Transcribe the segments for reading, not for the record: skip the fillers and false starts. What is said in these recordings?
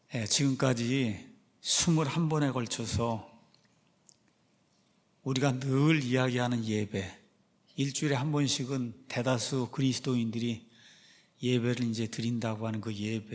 지금까지 21번에 걸쳐서 우리가 늘 이야기하는 예배, 일주일에 한 번씩은 대다수 그리스도인들이 예배를 이제 드린다고 하는 그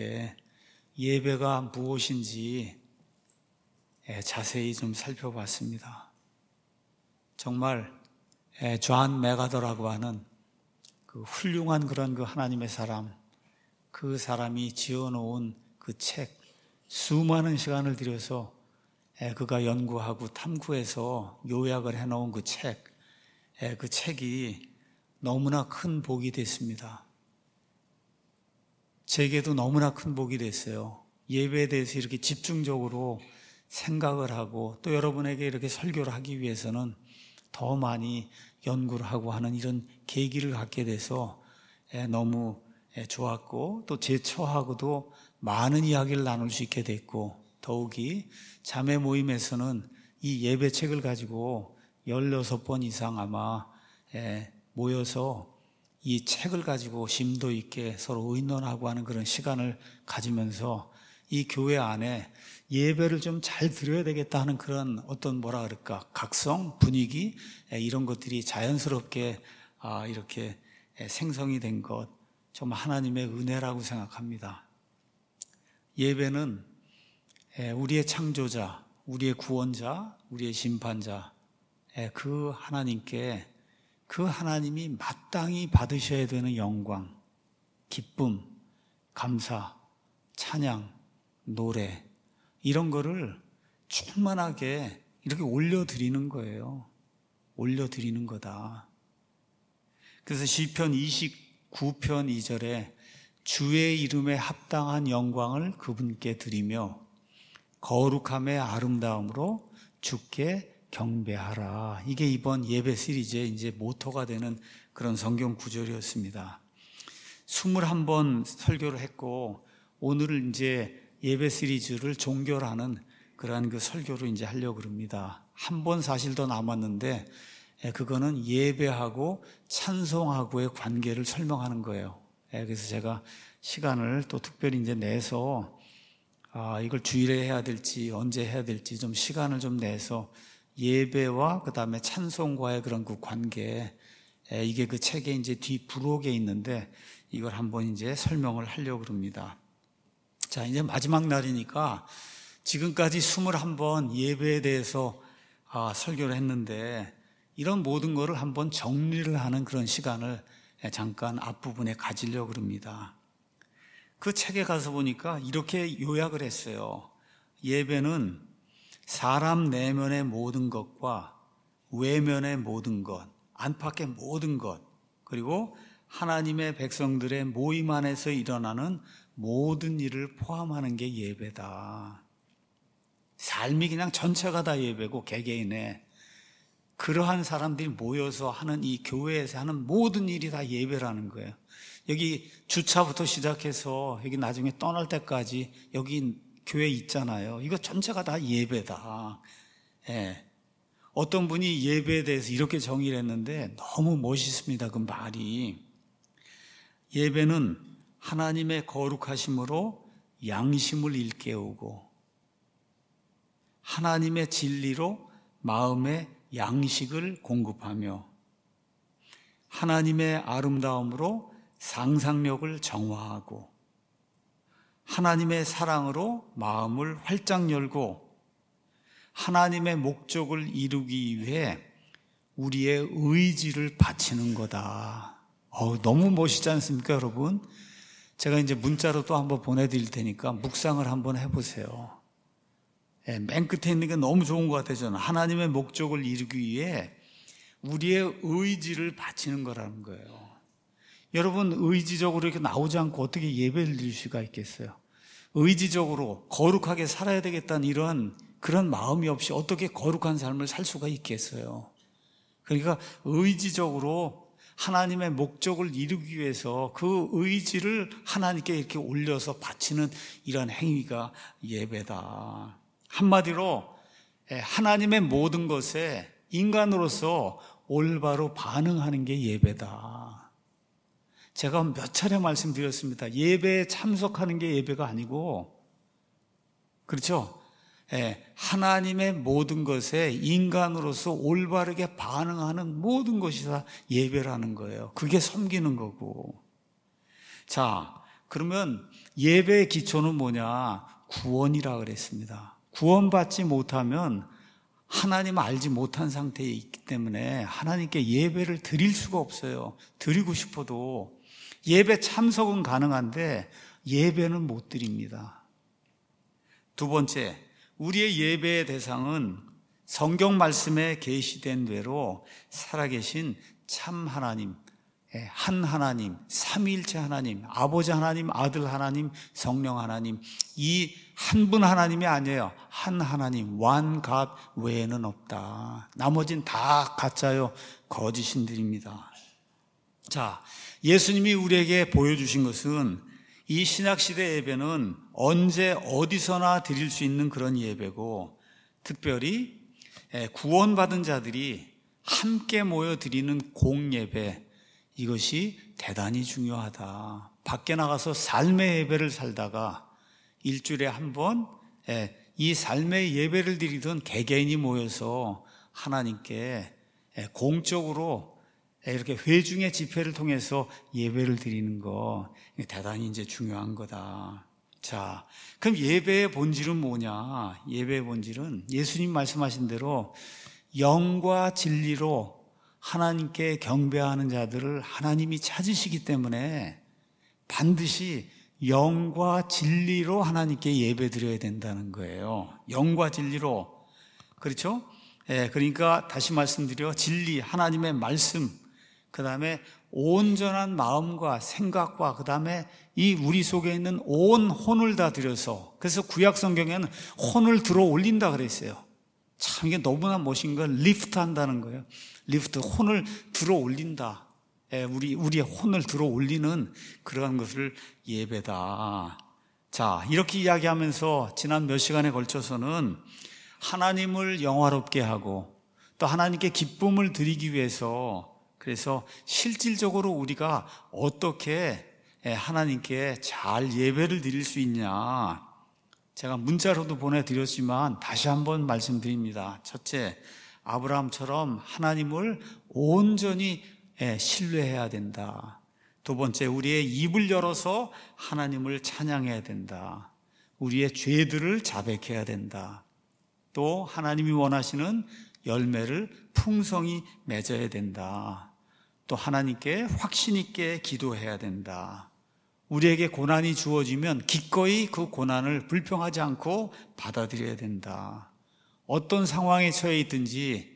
예배가 무엇인지 자세히 좀 살펴봤습니다. 정말 존 맥아더라고 하는 그 훌륭한 그런 그 하나님의 사람, 그 사람이 지어놓은 그 책, 수많은 시간을 들여서 그가 연구하고 탐구해서 요약을 해놓은 그 책, 그 책이 너무나 큰 복이 됐습니다. 제게도 너무나 큰 복이 됐어요. 예배에 대해서 이렇게 집중적으로 생각을 하고 또 여러분에게 이렇게 설교를 하기 위해서는 더 많이 연구를 하고 하는 이런 계기를 갖게 돼서 너무 좋았고, 또 제 처하고도 많은 이야기를 나눌 수 있게 됐고, 더욱이 자매 모임에서는 이 예배책을 가지고 16번 이상 아마 모여서 이 책을 가지고 심도 있게 서로 의논하고 하는 그런 시간을 가지면서 이 교회 안에 예배를 좀 잘 드려야 되겠다 하는 그런 어떤 각성, 분위기, 이런 것들이 자연스럽게 이렇게 생성이 된 것, 정말 하나님의 은혜라고 생각합니다. 예배는 우리의 창조자, 우리의 구원자, 우리의 심판자, 그 하나님께 그 하나님이 마땅히 받으셔야 되는 영광, 기쁨, 감사, 찬양, 노래, 이런 거를 충만하게 이렇게 올려드리는 거예요. 올려드리는 거다. 그래서 시편 29편 2절에 주의 이름에 합당한 영광을 그분께 드리며 거룩함의 아름다움으로 주께 경배하라. 이게 이번 예배 시리즈의 이제 모토가 되는 그런 성경 구절이었습니다. 21번 설교를 했고, 오늘을 이제 예배 시리즈를 종결하는 그러한 그 설교를 이제 하려고 합니다. 한 번 사실 더 남았는데, 그거는 예배하고 찬송하고의 관계를 설명하는 거예요. 그래서 제가 시간을 또 특별히 이제 내서, 이걸 주일에 해야 될지, 언제 해야 될지 좀 시간을 좀 내서 예배와 그 다음에 찬송과의 그런 그 관계, 이게 그 책의 이제 뒤 부록에 있는데 이걸 한번 이제 설명을 하려고 합니다. 자, 이제 마지막 날이니까 지금까지 21번 예배에 대해서 설교를 했는데 이런 모든 거를 한번 정리를 하는 그런 시간을 잠깐 앞부분에 가지려고 합니다. 그 책에 가서 보니까 이렇게 요약을 했어요. 예배는 사람 내면의 모든 것과 외면의 모든 것, 안팎의 모든 것, 그리고 하나님의 백성들의 모임 안에서 일어나는 모든 일을 포함하는 게 예배다. 삶이 그냥 전체가 다 예배고, 개개인의 그러한 사람들이 모여서 하는 이 교회에서 하는 모든 일이 다 예배라는 거예요. 여기 주차부터 시작해서 여기 나중에 떠날 때까지 여기 교회 있잖아요. 이거 전체가 다 예배다. 어떤 분이 예배에 대해서 이렇게 정의를 했는데 너무 멋있습니다. 그 말이. 예배는 하나님의 거룩하심으로 양심을 일깨우고 하나님의 진리로 마음의 양식을 공급하며 하나님의 아름다움으로 상상력을 정화하고 하나님의 사랑으로 마음을 활짝 열고 하나님의 목적을 이루기 위해 우리의 의지를 바치는 거다. 너무 멋있지 않습니까, 여러분? 제가 이제 문자로 또 한번 보내드릴 테니까 묵상을 한번 해보세요. 맨 끝에 있는 게 너무 좋은 것 같아요, 저는. 하나님의 목적을 이루기 위해 우리의 의지를 바치는 거라는 거예요. 여러분, 의지적으로 이렇게 나오지 않고 어떻게 예배를 드릴 수가 있겠어요? 의지적으로 거룩하게 살아야 되겠다는 이런 그런 마음이 없이 어떻게 거룩한 삶을 살 수가 있겠어요? 그러니까 의지적으로 하나님의 목적을 이루기 위해서 그 의지를 하나님께 이렇게 올려서 바치는 이런 행위가 예배다. 한마디로 하나님의 모든 것에 인간으로서 올바로 반응하는 게 예배다. 제가 몇 차례 말씀드렸습니다. 예배에 참석하는 게 예배가 아니고 그렇죠? 하나님의 모든 것에 인간으로서 올바르게 반응하는 모든 것이 다 예배라는 거예요. 그게 섬기는 거고. 자, 그러면 예배의 기초는 뭐냐? 구원이라 그랬습니다. 구원받지 못하면 하나님 알지 못한 상태에 있기 때문에 하나님께 예배를 드릴 수가 없어요. 드리고 싶어도 예배 참석은 가능한데 예배는 못 드립니다. 두 번째, 우리의 예배의 대상은 성경 말씀에 계시된 대로 살아계신 참 하나님, 한 하나님, 삼위일체 하나님, 아버지 하나님, 아들 하나님, 성령 하나님, 이 한 분 하나님이 아니에요. 한 하나님, one God 외에는 없다. 나머진 다 가짜요, 거짓신들입니다. 자, 예수님이 우리에게 보여주신 것은 이 신약시대 예배는 언제 어디서나 드릴 수 있는 그런 예배고, 특별히 구원받은 자들이 함께 모여 드리는 공예배, 이것이 대단히 중요하다. 밖에 나가서 삶의 예배를 살다가 일주일에 한 번 이 삶의 예배를 드리던 개개인이 모여서 하나님께 공적으로 이렇게 회중의 집회를 통해서 예배를 드리는 거 대단히 이제 중요한 거다. 자, 그럼 예배의 본질은 뭐냐? 예배의 본질은 예수님 말씀하신 대로 영과 진리로 하나님께 경배하는 자들을 하나님이 찾으시기 때문에 반드시 영과 진리로 하나님께 예배드려야 된다는 거예요. 영과 진리로. 그렇죠? 그러니까 다시 말씀드려, 진리, 하나님의 말씀, 그 다음에 온전한 마음과 생각과 그 다음에 이 우리 속에 있는 온 혼을 다 들여서, 그래서 구약 성경에는 혼을 들어 올린다 그랬어요. 참 이게 너무나 멋진 건 리프트 한다는 거예요. 리프트, 혼을 들어 올린다. 우리의 혼을 들어 올리는 그러한 것을 예배다. 자, 이렇게 이야기하면서 지난 몇 시간에 걸쳐서는 하나님을 영화롭게 하고 또 하나님께 기쁨을 드리기 위해서, 그래서 실질적으로 우리가 어떻게 하나님께 잘 예배를 드릴 수 있냐, 제가 문자로도 보내드렸지만 다시 한번 말씀드립니다. 첫째, 아브라함처럼 하나님을 온전히 신뢰해야 된다. 두 번째, 우리의 입을 열어서 하나님을 찬양해야 된다. 우리의 죄들을 자백해야 된다. 또 하나님이 원하시는 열매를 풍성히 맺어야 된다. 또 하나님께 확신 있게 기도해야 된다. 우리에게 고난이 주어지면 기꺼이 그 고난을 불평하지 않고 받아들여야 된다. 어떤 상황에 처해 있든지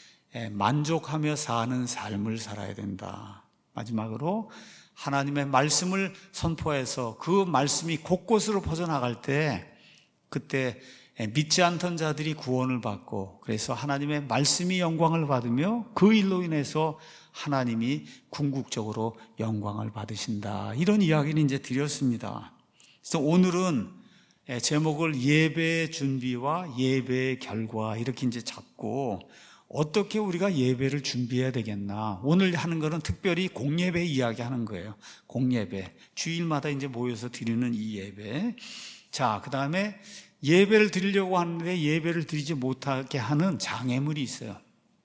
만족하며 사는 삶을 살아야 된다. 마지막으로 하나님의 말씀을 선포해서 그 말씀이 곳곳으로 퍼져나갈 때, 그때 믿지 않던 자들이 구원을 받고, 그래서 하나님의 말씀이 영광을 받으며 그 일로 인해서 하나님이 궁극적으로 영광을 받으신다. 이런 이야기를 이제 드렸습니다. 그래서 오늘은 제목을 예배의 준비와 예배의 결과 이렇게 이제 잡고, 어떻게 우리가 예배를 준비해야 되겠나. 오늘 하는 거는 특별히 공예배 이야기 하는 거예요. 공예배. 주일마다 이제 모여서 드리는 이 예배. 자, 그 다음에 예배를 드리려고 하는데 예배를 드리지 못하게 하는 장애물이 있어요.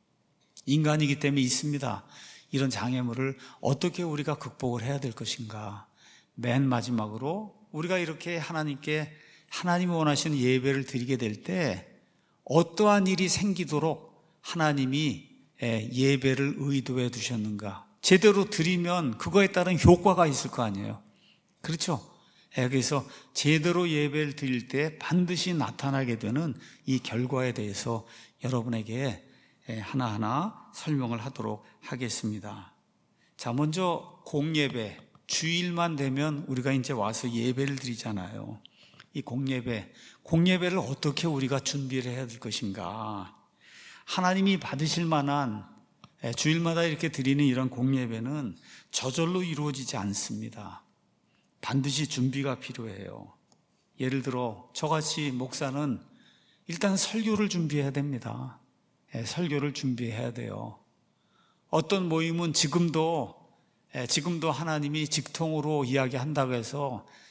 인간이기 때문에 있습니다. 이런 장애물을 어떻게 우리가 극복을 해야 될 것인가. 맨 마지막으로 우리가 이렇게 하나님께 하나님이 원하시는 예배를 드리게 될 때 어떠한 일이 생기도록 하나님이 예배를 의도해 두셨는가. 제대로 드리면 그거에 따른 효과가 있을 거 아니에요. 그렇죠? 그래서 제대로 예배를 드릴 때 반드시 나타나게 되는 이 결과에 대해서 여러분에게 하나하나 설명을 하도록 하겠습니다. 자, 먼저 공예배. 주일만 되면 우리가 이제 와서 예배를 드리잖아요. 이 공예배를 어떻게 우리가 준비를 해야 될 것인가. 하나님이 받으실 만한 주일마다 이렇게 드리는 이런 공예배는 저절로 이루어지지 않습니다. 반드시 준비가 필요해요. 예를 들어 저같이 목사는 일단 설교를 준비해야 됩니다. 설교를 준비해야 돼요. 어떤 모임은 지금도 하나님이 직통으로 이야기한다고 해서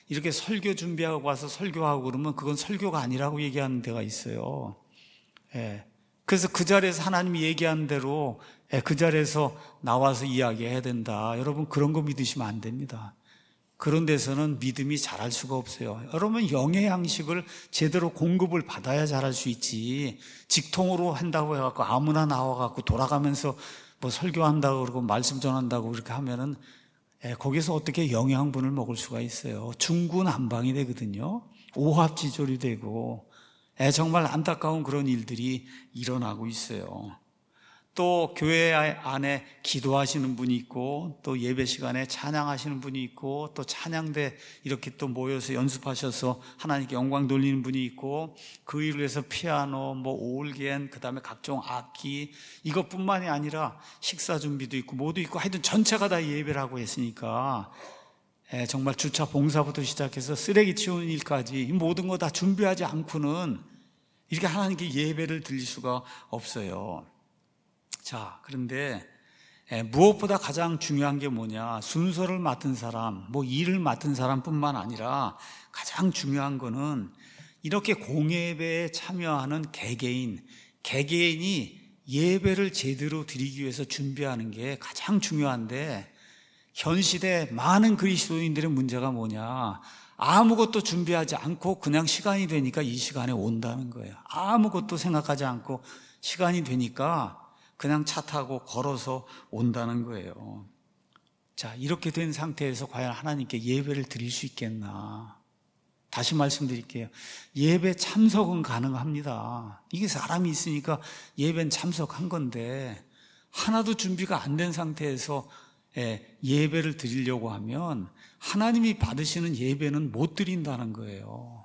이렇게 설교 준비하고 와서 설교하고 그러면 그건 설교가 아니라고 얘기하는 데가 있어요. 예. 그래서 그 자리에서 하나님이 얘기하는 대로 그 자리에서 나와서 이야기해야 된다. 여러분 그런 거 믿으시면 안 됩니다. 그런 데서는 믿음이 자랄 수가 없어요. 여러분 영의 양식을 제대로 공급을 받아야 자랄 수 있지. 직통으로 한다고 해갖고 아무나 나와갖고 돌아가면서 뭐 설교한다고 그러고 말씀 전한다고 그렇게 하면은 거기서 어떻게 영양분을 먹을 수가 있어요. 중구난방이 되거든요. 오합지졸이 되고 정말 안타까운 그런 일들이 일어나고 있어요. 또 교회 안에 기도하시는 분이 있고 또 예배 시간에 찬양하시는 분이 있고 또 찬양대 이렇게 또 모여서 연습하셔서 하나님께 영광 돌리는 분이 있고 그 일을 위해서 피아노, 뭐 오울겐, 그 다음에 각종 악기 이것뿐만이 아니라 식사 준비도 있고 뭐도 있고 하여튼 전체가 다 예배를 하고 했으니까 정말 주차 봉사부터 시작해서 쓰레기 치우는 일까지 이 모든 거 다 준비하지 않고는 이렇게 하나님께 예배를 드릴 수가 없어요. 자, 그런데 무엇보다 가장 중요한 게 뭐냐? 순서를 맡은 사람, 뭐 일을 맡은 사람뿐만 아니라 가장 중요한 거는 이렇게 공예배에 참여하는 개개인이 예배를 제대로 드리기 위해서 준비하는 게 가장 중요한데 현 시대 많은 그리스도인들의 문제가 뭐냐? 아무것도 준비하지 않고 그냥 시간이 되니까 이 시간에 온다는 거예요. 아무것도 생각하지 않고 시간이 되니까 그냥 차 타고 걸어서 온다는 거예요. 자, 이렇게 된 상태에서 과연 하나님께 예배를 드릴 수 있겠나? 다시 말씀드릴게요. 예배 참석은 가능합니다. 이게 사람이 있으니까 예배는 참석한 건데 하나도 준비가 안 된 상태에서 예배를 드리려고 하면 하나님이 받으시는 예배는 못 드린다는 거예요.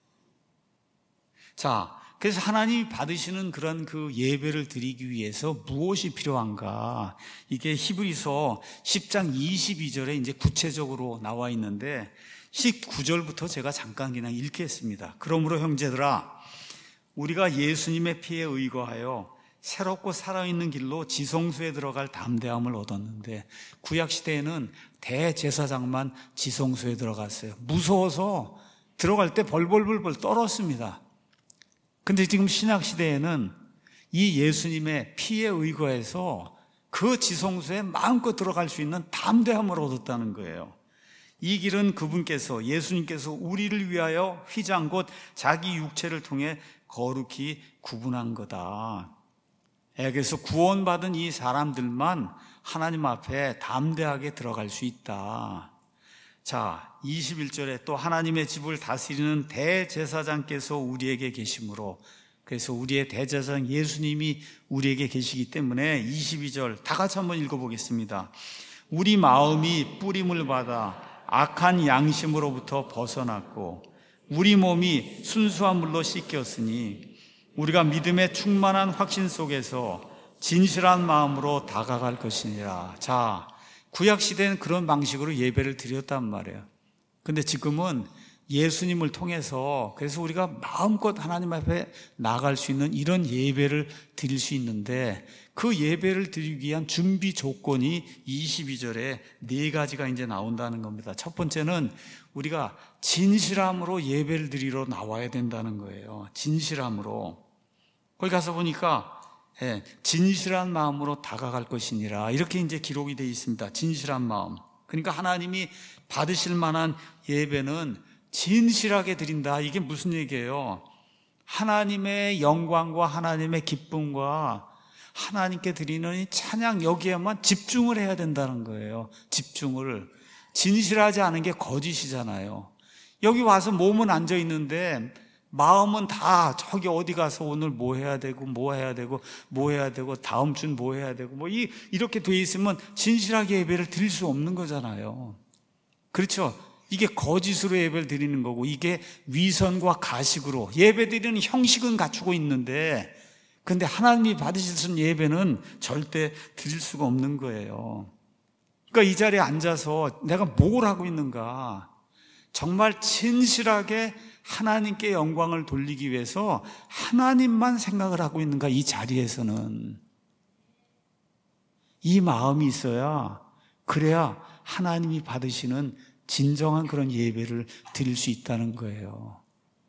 자, 그래서 하나님이 받으시는 그런 그 예배를 드리기 위해서 무엇이 필요한가? 이게 히브리서 10장 22절에 이제 구체적으로 나와 있는데 19절부터 제가 잠깐 그냥 읽겠습니다. 그러므로 형제들아, 우리가 예수님의 피에 의거하여 새롭고 살아있는 길로 지성소에 들어갈 담대함을 얻었는데 구약시대에는 대제사장만 지성소에 들어갔어요. 무서워서 들어갈 때 벌벌벌 떨었습니다. 근데 지금 신약시대에는 이 예수님의 피에 의거해서 그 지성소에 마음껏 들어갈 수 있는 담대함을 얻었다는 거예요. 이 길은 그분께서 예수님께서 우리를 위하여 휘장 곧 자기 육체를 통해 거룩히 구분한 거다. 그래서 구원받은 이 사람들만 하나님 앞에 담대하게 들어갈 수 있다. 자, 21절에 또 하나님의 집을 다스리는 대제사장께서 우리에게 계시므로, 그래서 우리의 대제사장 예수님이 우리에게 계시기 때문에 22절 다 같이 한번 읽어보겠습니다. 우리 마음이 뿌림을 받아 악한 양심으로부터 벗어났고 우리 몸이 순수한 물로 씻겼으니 우리가 믿음의 충만한 확신 속에서 진실한 마음으로 다가갈 것이니라. 자, 구약시대는 그런 방식으로 예배를 드렸단 말이에요. 근데 지금은 예수님을 통해서 그래서 우리가 마음껏 하나님 앞에 나갈 수 있는 이런 예배를 드릴 수 있는데 그 예배를 드리기 위한 준비 조건이 22절에 4가지가 이제 나온다는 겁니다. 첫 번째는 우리가 진실함으로 예배를 드리러 나와야 된다는 거예요. 진실함으로. 거기 가서 보니까 진실한 마음으로 다가갈 것이니라 이렇게 이제 기록이 되어 있습니다. 진실한 마음. 그러니까 하나님이 받으실 만한 예배는 진실하게 드린다. 이게 무슨 얘기예요? 하나님의 영광과 하나님의 기쁨과 하나님께 드리는 이 찬양 여기에만 집중을 해야 된다는 거예요. 집중을. 진실하지 않은 게 거짓이잖아요. 여기 와서 몸은 앉아 있는데 마음은 다 저기 어디 가서 오늘 뭐 해야 되고 뭐 해야 되고 뭐 해야 되고 다음 주는 뭐 해야 되고 뭐 이렇게 돼 있으면 진실하게 예배를 드릴 수 없는 거잖아요. 그렇죠? 이게 거짓으로 예배를 드리는 거고 이게 위선과 가식으로 예배 드리는 형식은 갖추고 있는데 근데 하나님이 받으실 예배는 절대 드릴 수가 없는 거예요. 그러니까 이 자리에 앉아서 내가 뭘 하고 있는가? 정말 진실하게 하나님께 영광을 돌리기 위해서 하나님만 생각을 하고 있는가? 이 자리에서는 이 마음이 있어야 그래야 하나님이 받으시는 진정한 그런 예배를 드릴 수 있다는 거예요.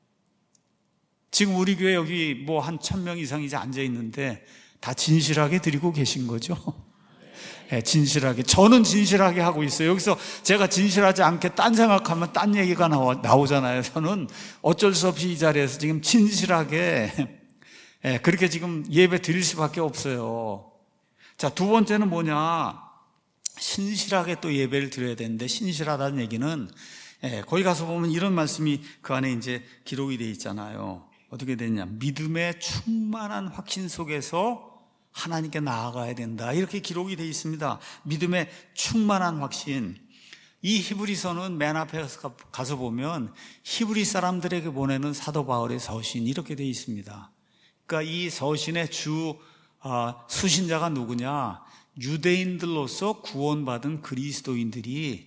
지금 우리 교회 여기 뭐 한 1,000명 이상 이제 앉아 있는데 다 진실하게 드리고 계신 거죠? 네, 진실하게. 저는 진실하게 하고 있어요. 여기서 제가 진실하지 않게 딴 생각하면 딴 얘기가 나오잖아요. 저는 어쩔 수 없이 이 자리에서 지금 진실하게 그렇게 지금 예배 드릴 수밖에 없어요. 자, 두 번째는 뭐냐? 신실하게 또 예배를 드려야 되는데, 신실하다는 얘기는 거기 가서 보면 이런 말씀이 그 안에 이제 기록이 되어 있잖아요. 어떻게 되냐? 믿음의 충만한 확신 속에서 하나님께 나아가야 된다. 이렇게 기록이 되어 있습니다. 믿음의 충만한 확신. 이 히브리서는 맨 앞에 가서 보면 히브리 사람들에게 보내는 사도 바울의 서신 이렇게 되어 있습니다. 그러니까 이 서신의 주 수신자가 누구냐? 유대인들로서 구원받은 그리스도인들이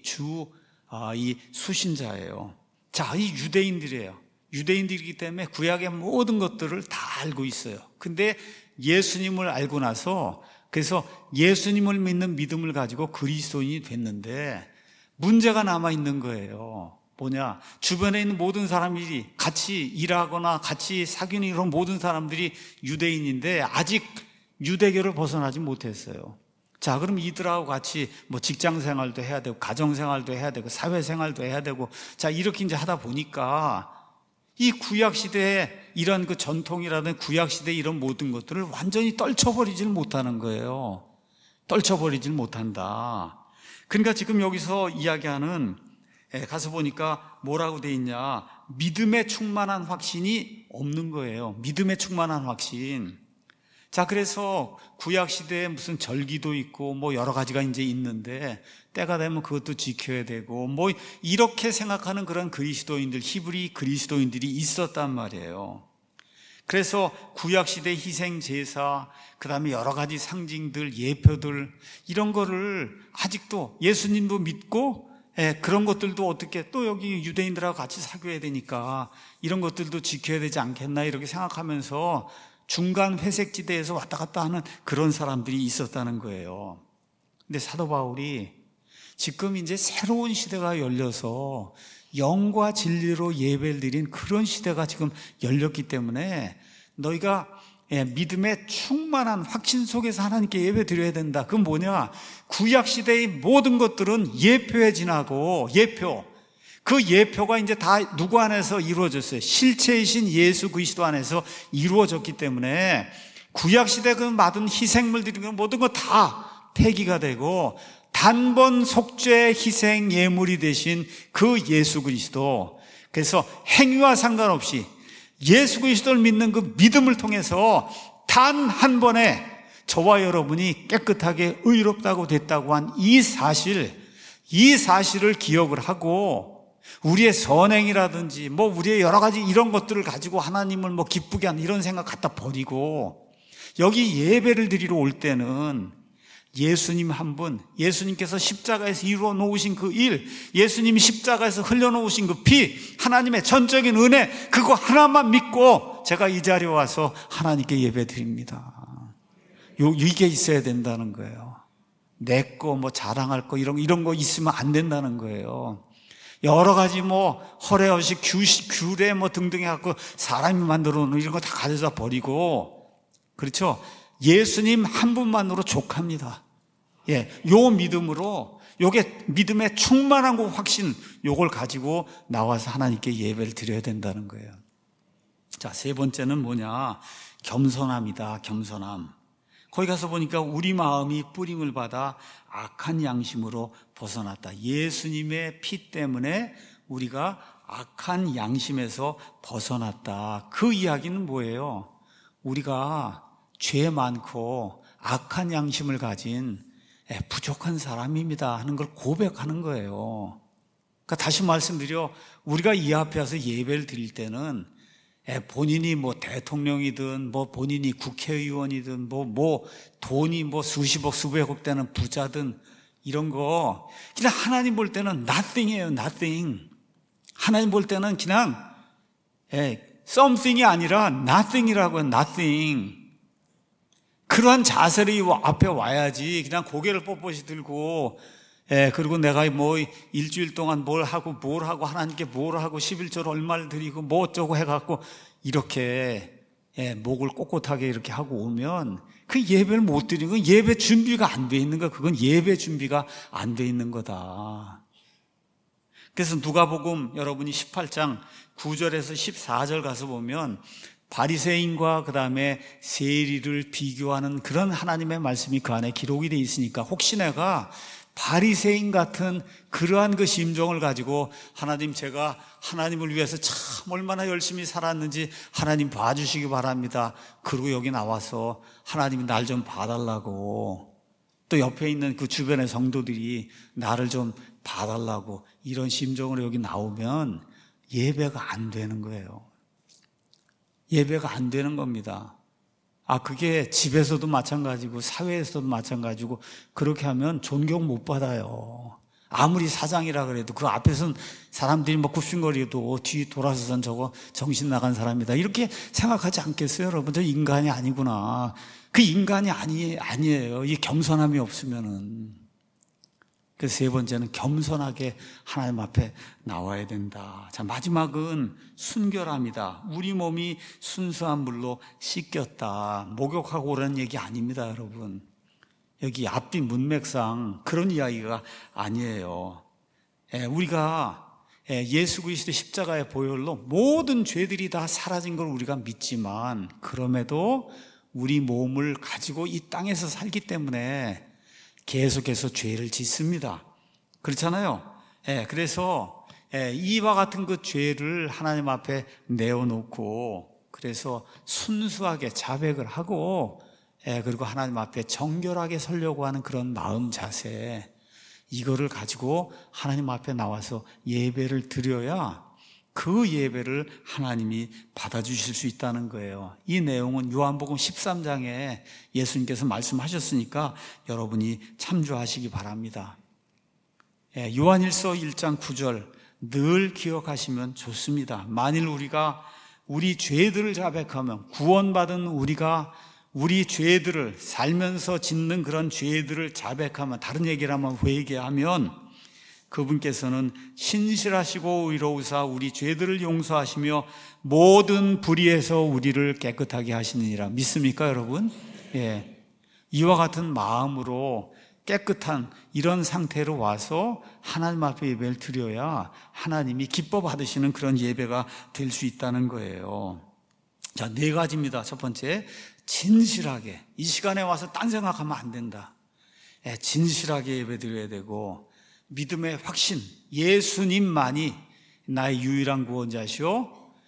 이 수신자예요. 자, 이 유대인들이에요. 유대인들이기 때문에 구약의 모든 것들을 다 알고 있어요. 근데 예수님을 알고 나서 그래서 예수님을 믿는 믿음을 가지고 그리스도인이 됐는데 문제가 남아있는 거예요. 뭐냐? 주변에 있는 모든 사람들이 같이 일하거나 같이 사귀는 이런 모든 사람들이 유대인인데 아직 유대교를 벗어나지 못했어요. 자, 그럼 이들하고 같이 뭐 직장 생활도 해야 되고 가정 생활도 해야 되고 사회 생활도 해야 되고 자, 이렇게 이제 하다 보니까 이 구약 시대에 이런 그 전통이라든 구약 시대 이런 모든 것들을 완전히 떨쳐버리질 못하는 거예요. 떨쳐버리질 못한다. 그러니까 지금 여기서 이야기하는 가서 보니까 뭐라고 돼 있냐? 믿음에 충만한 확신이 없는 거예요. 믿음에 충만한 확신. 자, 그래서 구약 시대에 무슨 절기도 있고 뭐 여러 가지가 이제 있는데 때가 되면 그것도 지켜야 되고 뭐 이렇게 생각하는 그런 그리스도인들, 히브리 그리스도인들이 있었단 말이에요. 그래서 구약 시대 희생 제사, 그다음에 여러 가지 상징들, 예표들 이런 거를 아직도 예수님도 믿고 그런 것들도 어떻게 또 여기 유대인들하고 같이 사귀어야 되니까 이런 것들도 지켜야 되지 않겠나 이렇게 생각하면서 중간 회색지대에서 왔다 갔다 하는 그런 사람들이 있었다는 거예요. 근데 사도 바울이 지금 이제 새로운 시대가 열려서 영과 진리로 예배를 드린 그런 시대가 지금 열렸기 때문에 너희가 믿음의 충만한 확신 속에서 하나님께 예배 드려야 된다. 그건 뭐냐? 구약 시대의 모든 것들은 예표에 지나고 그 예표가 이제 다 누구 안에서 이루어졌어요? 실체이신 예수 그리스도 안에서 이루어졌기 때문에 구약 시대 그 받은 희생물들이 모든 거 다 폐기가 되고 단번 속죄 희생 예물이 되신 그 예수 그리스도, 그래서 행위와 상관없이 예수 그리스도를 믿는 그 믿음을 통해서 단 한 번에 저와 여러분이 깨끗하게 의롭다고 됐다고 한 이 사실을 기억을 하고 우리의 선행이라든지 뭐 우리의 여러 가지 이런 것들을 가지고 하나님을 뭐 기쁘게 하는 이런 생각 갖다 버리고 여기 예배를 드리러 올 때는 예수님 한 분, 예수님께서 십자가에서 이루어 놓으신 그 일, 예수님이 십자가에서 흘려놓으신 그 피, 하나님의 전적인 은혜, 그거 하나만 믿고 제가 이 자리에 와서 하나님께 예배 드립니다. 이게 있어야 된다는 거예요. 내 거 뭐 자랑할 거 이런 거 있으면 안 된다는 거예요. 여러 가지 뭐 허례없이 규례 뭐 등등 해갖고 사람이 만들어 놓은 이런 거 다 가져다 버리고, 그렇죠? 예수님 한 분만으로 족합니다. 요 믿음으로, 요게 믿음의 충만한 그 확신, 요걸 가지고 나와서 하나님께 예배를 드려야 된다는 거예요. 자, 세 번째는 뭐냐? 겸손함이다, 겸손함. 거기 가서 보니까 우리 마음이 뿌림을 받아 악한 양심으로 벗어났다. 예수님의 피 때문에 우리가 악한 양심에서 벗어났다. 그 이야기는 뭐예요? 우리가 죄 많고 악한 양심을 가진 부족한 사람입니다 하는 걸 고백하는 거예요. 그러니까 다시 말씀드려, 우리가 이 앞에 와서 예배를 드릴 때는 본인이 뭐 대통령이든 뭐 본인이 국회의원이든 뭐 돈이 뭐 수십억 수백억 되는 부자든 이런 거 그냥 하나님 볼 때는 nothing이에요. nothing. 하나님 볼 때는 그냥 something이 아니라 nothing이라고 해요. nothing. 그러한 자세를 앞에 와야지 그냥 고개를 뻣뻣이 들고 그리고 내가 뭐 일주일 동안 뭘 하고 하나님께 뭘 하고 11조를 얼마를 드리고 뭐 어쩌고 해갖고 이렇게 목을 꼿꼿하게 이렇게 하고 오면 그 예배를 못 드리는 건 예배 준비가 안 돼 있는 거야. 그건 예배 준비가 안 돼 있는 거다. 그래서 누가복음 여러분이 18장 9절에서 14절 가서 보면 바리새인과 그다음에 세리를 비교하는 그런 하나님의 말씀이 그 안에 기록이 돼 있으니까 혹시 내가 바리새인 같은 그러한 그 심정을 가지고 하나님, 제가 하나님을 위해서 참 얼마나 열심히 살았는지 하나님 봐주시기 바랍니다. 그리고 여기 나와서 하나님이 날 좀 봐달라고, 또 옆에 있는 그 주변의 성도들이 나를 좀 봐달라고 이런 심정으로 여기 나오면 예배가 안 되는 거예요. 예배가 안 되는 겁니다. 그게 집에서도 마찬가지고 사회에서도 마찬가지고, 그렇게 하면 존경 못 받아요. 아무리 사장이라 그래도 그 앞에서는 사람들이 뭐 굽신거리도 뒤 돌아서선 저거 정신 나간 사람이다 이렇게 생각하지 않겠어요? 여러분, 저 인간이 아니구나. 그 인간이 아니에요. 이 겸손함이 없으면은. 그래서 세 번째는 겸손하게 하나님 앞에 나와야 된다. 자, 마지막은 순결함이다. 우리 몸이 순수한 물로 씻겼다. 목욕하고 오라는 얘기 아닙니다, 여러분. 여기 앞뒤 문맥상 그런 이야기가 아니에요. 우리가 예수 그리스도의 십자가의 보혈로 모든 죄들이 다 사라진 걸 우리가 믿지만, 그럼에도 우리 몸을 가지고 이 땅에서 살기 때문에 계속해서 죄를 짓습니다. 그렇잖아요. 그래서 이와 같은 그 죄를 하나님 앞에 내어놓고, 그래서 순수하게 자백을 하고, 그리고 하나님 앞에 정결하게 서려고 하는 그런 마음 자세, 이거를 가지고 하나님 앞에 나와서 예배를 드려야 그 예배를 하나님이 받아주실 수 있다는 거예요. 이 내용은 요한복음 13장에 예수님께서 말씀하셨으니까 여러분이 참조하시기 바랍니다. 요한일서 1장 9절 늘 기억하시면 좋습니다. 만일 우리가 우리 죄들을 자백하면, 구원받은 우리가 우리 죄들을 살면서 짓는 그런 죄들을 자백하면, 다른 얘기를 하면 회개하면, 그분께서는 신실하시고 의로우사 우리 죄들을 용서하시며 모든 불의에서 우리를 깨끗하게 하시느니라. 믿습니까, 여러분? 이와 같은 마음으로 깨끗한 이런 상태로 와서 하나님 앞에 예배를 드려야 하나님이 기뻐 받으시는 그런 예배가 될 수 있다는 거예요. 자, 4가지입니다. 첫 번째, 진실하게. 이 시간에 와서 딴 생각하면 안 된다. 진실하게 예배 드려야 되고, 믿음의 확신, 예수님만이 나의 유일한 구원자시오.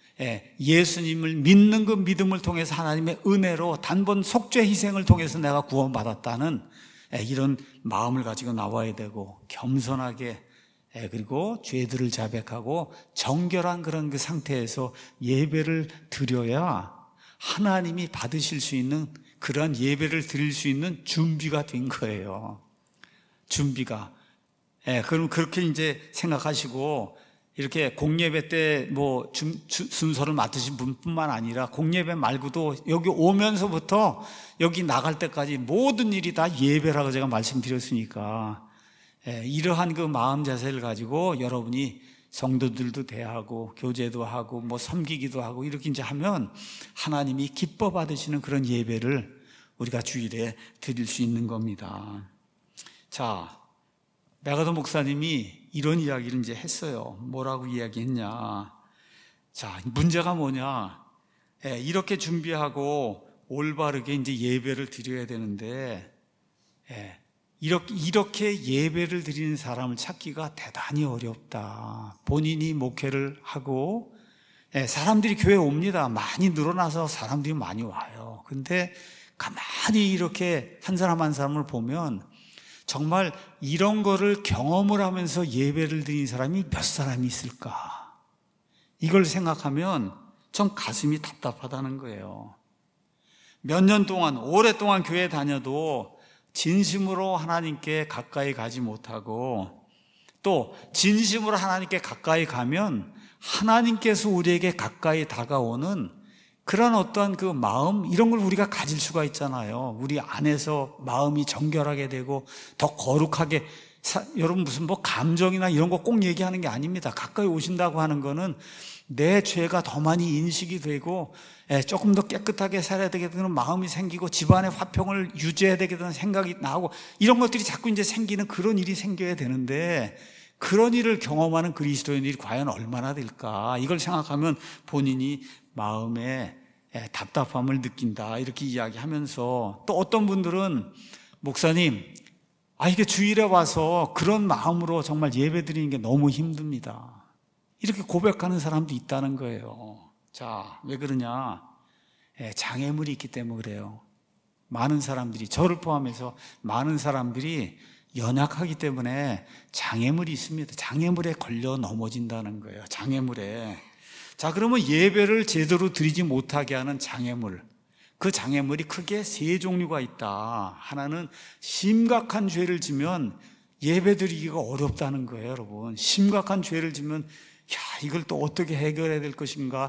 예수님을 믿는 그 믿음을 통해서 하나님의 은혜로 단번 속죄 희생을 통해서 내가 구원받았다는 이런 마음을 가지고 나와야 되고, 겸손하게, 그리고 죄들을 자백하고 정결한 그런 그 상태에서 예배를 드려야 하나님이 받으실 수 있는 그런 예배를 드릴 수 있는 준비가 된 거예요. 준비가. 그럼 그렇게 이제 생각하시고, 이렇게 공예배 때 뭐 순서를 맡으신 분뿐만 아니라 공예배 말고도 여기 오면서부터 여기 나갈 때까지 모든 일이 다 예배라고 제가 말씀드렸으니까, 이러한 그 마음 자세를 가지고 여러분이 성도들도 대하고 교제도 하고 뭐 섬기기도 하고 이렇게 이제 하면 하나님이 기뻐 받으시는 그런 예배를 우리가 주일에 드릴 수 있는 겁니다. 자, 메가더 목사님이 이런 이야기를 이제 했어요. 뭐라고 이야기했냐. 자, 문제가 뭐냐. 이렇게 준비하고 올바르게 이제 예배를 드려야 되는데, 이렇게 예배를 드리는 사람을 찾기가 대단히 어렵다. 본인이 목회를 하고, 사람들이 교회에 옵니다. 많이 늘어나서 사람들이 많이 와요. 근데 가만히 이렇게 한 사람 한 사람을 보면 정말 이런 거를 경험을 하면서 예배를 드리는 사람이 몇 사람이 있을까? 이걸 생각하면 좀 가슴이 답답하다는 거예요. 몇 년 동안, 오랫동안 교회에 다녀도 진심으로 하나님께 가까이 가지 못하고, 또 진심으로 하나님께 가까이 가면 하나님께서 우리에게 가까이 다가오는 그런 어떤 그 마음, 이런 걸 우리가 가질 수가 있잖아요. 우리 안에서 마음이 정결하게 되고 더 거룩하게 여러분 무슨 뭐 감정이나 이런 거 꼭 얘기하는 게 아닙니다. 가까이 오신다고 하는 거는 내 죄가 더 많이 인식이 되고 조금 더 깨끗하게 살아야 되겠다는 마음이 생기고 집안의 화평을 유지해야 되겠다는 생각이 나고 이런 것들이 자꾸 이제 생기는 그런 일이 생겨야 되는데 그런 일을 경험하는 그리스도인들이 과연 얼마나 될까? 이걸 생각하면 본인이 마음에 답답함을 느낀다 이렇게 이야기하면서 또 어떤 분들은 목사님 이게 주일에 와서 그런 마음으로 정말 예배 드리는 게 너무 힘듭니다. 이렇게 고백하는 사람도 있다는 거예요. 자, 왜 그러냐? 장애물이 있기 때문에 그래요. 많은 사람들이, 저를 포함해서 많은 사람들이 연약하기 때문에 장애물이 있습니다. 장애물에 걸려 넘어진다는 거예요. 장애물에. 자, 그러면 예배를 제대로 드리지 못하게 하는 장애물. 그 장애물이 크게 세 종류가 있다. 하나는 심각한 죄를 지면 예배 드리기가 어렵다는 거예요, 여러분. 심각한 죄를 지면 이걸 또 어떻게 해결해야 될 것인가,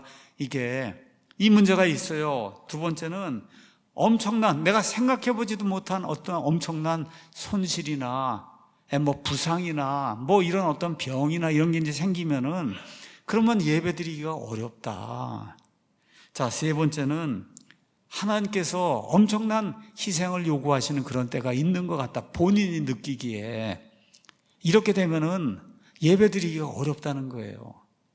이 문제가 있어요. 두 번째는 엄청난, 내가 생각해보지도 못한 어떤 엄청난 손실이나 뭐 부상이나 뭐 이런 어떤 병이나 이런 게 이제 생기면은 그러면 예배 드리기가 어렵다. 자, 세 번째는 하나님께서 엄청난 희생을 요구하시는 그런 때가 있는 것 같다. 본인이 느끼기에. 이렇게 되면은 예배 드리기가 어렵다는 거예요.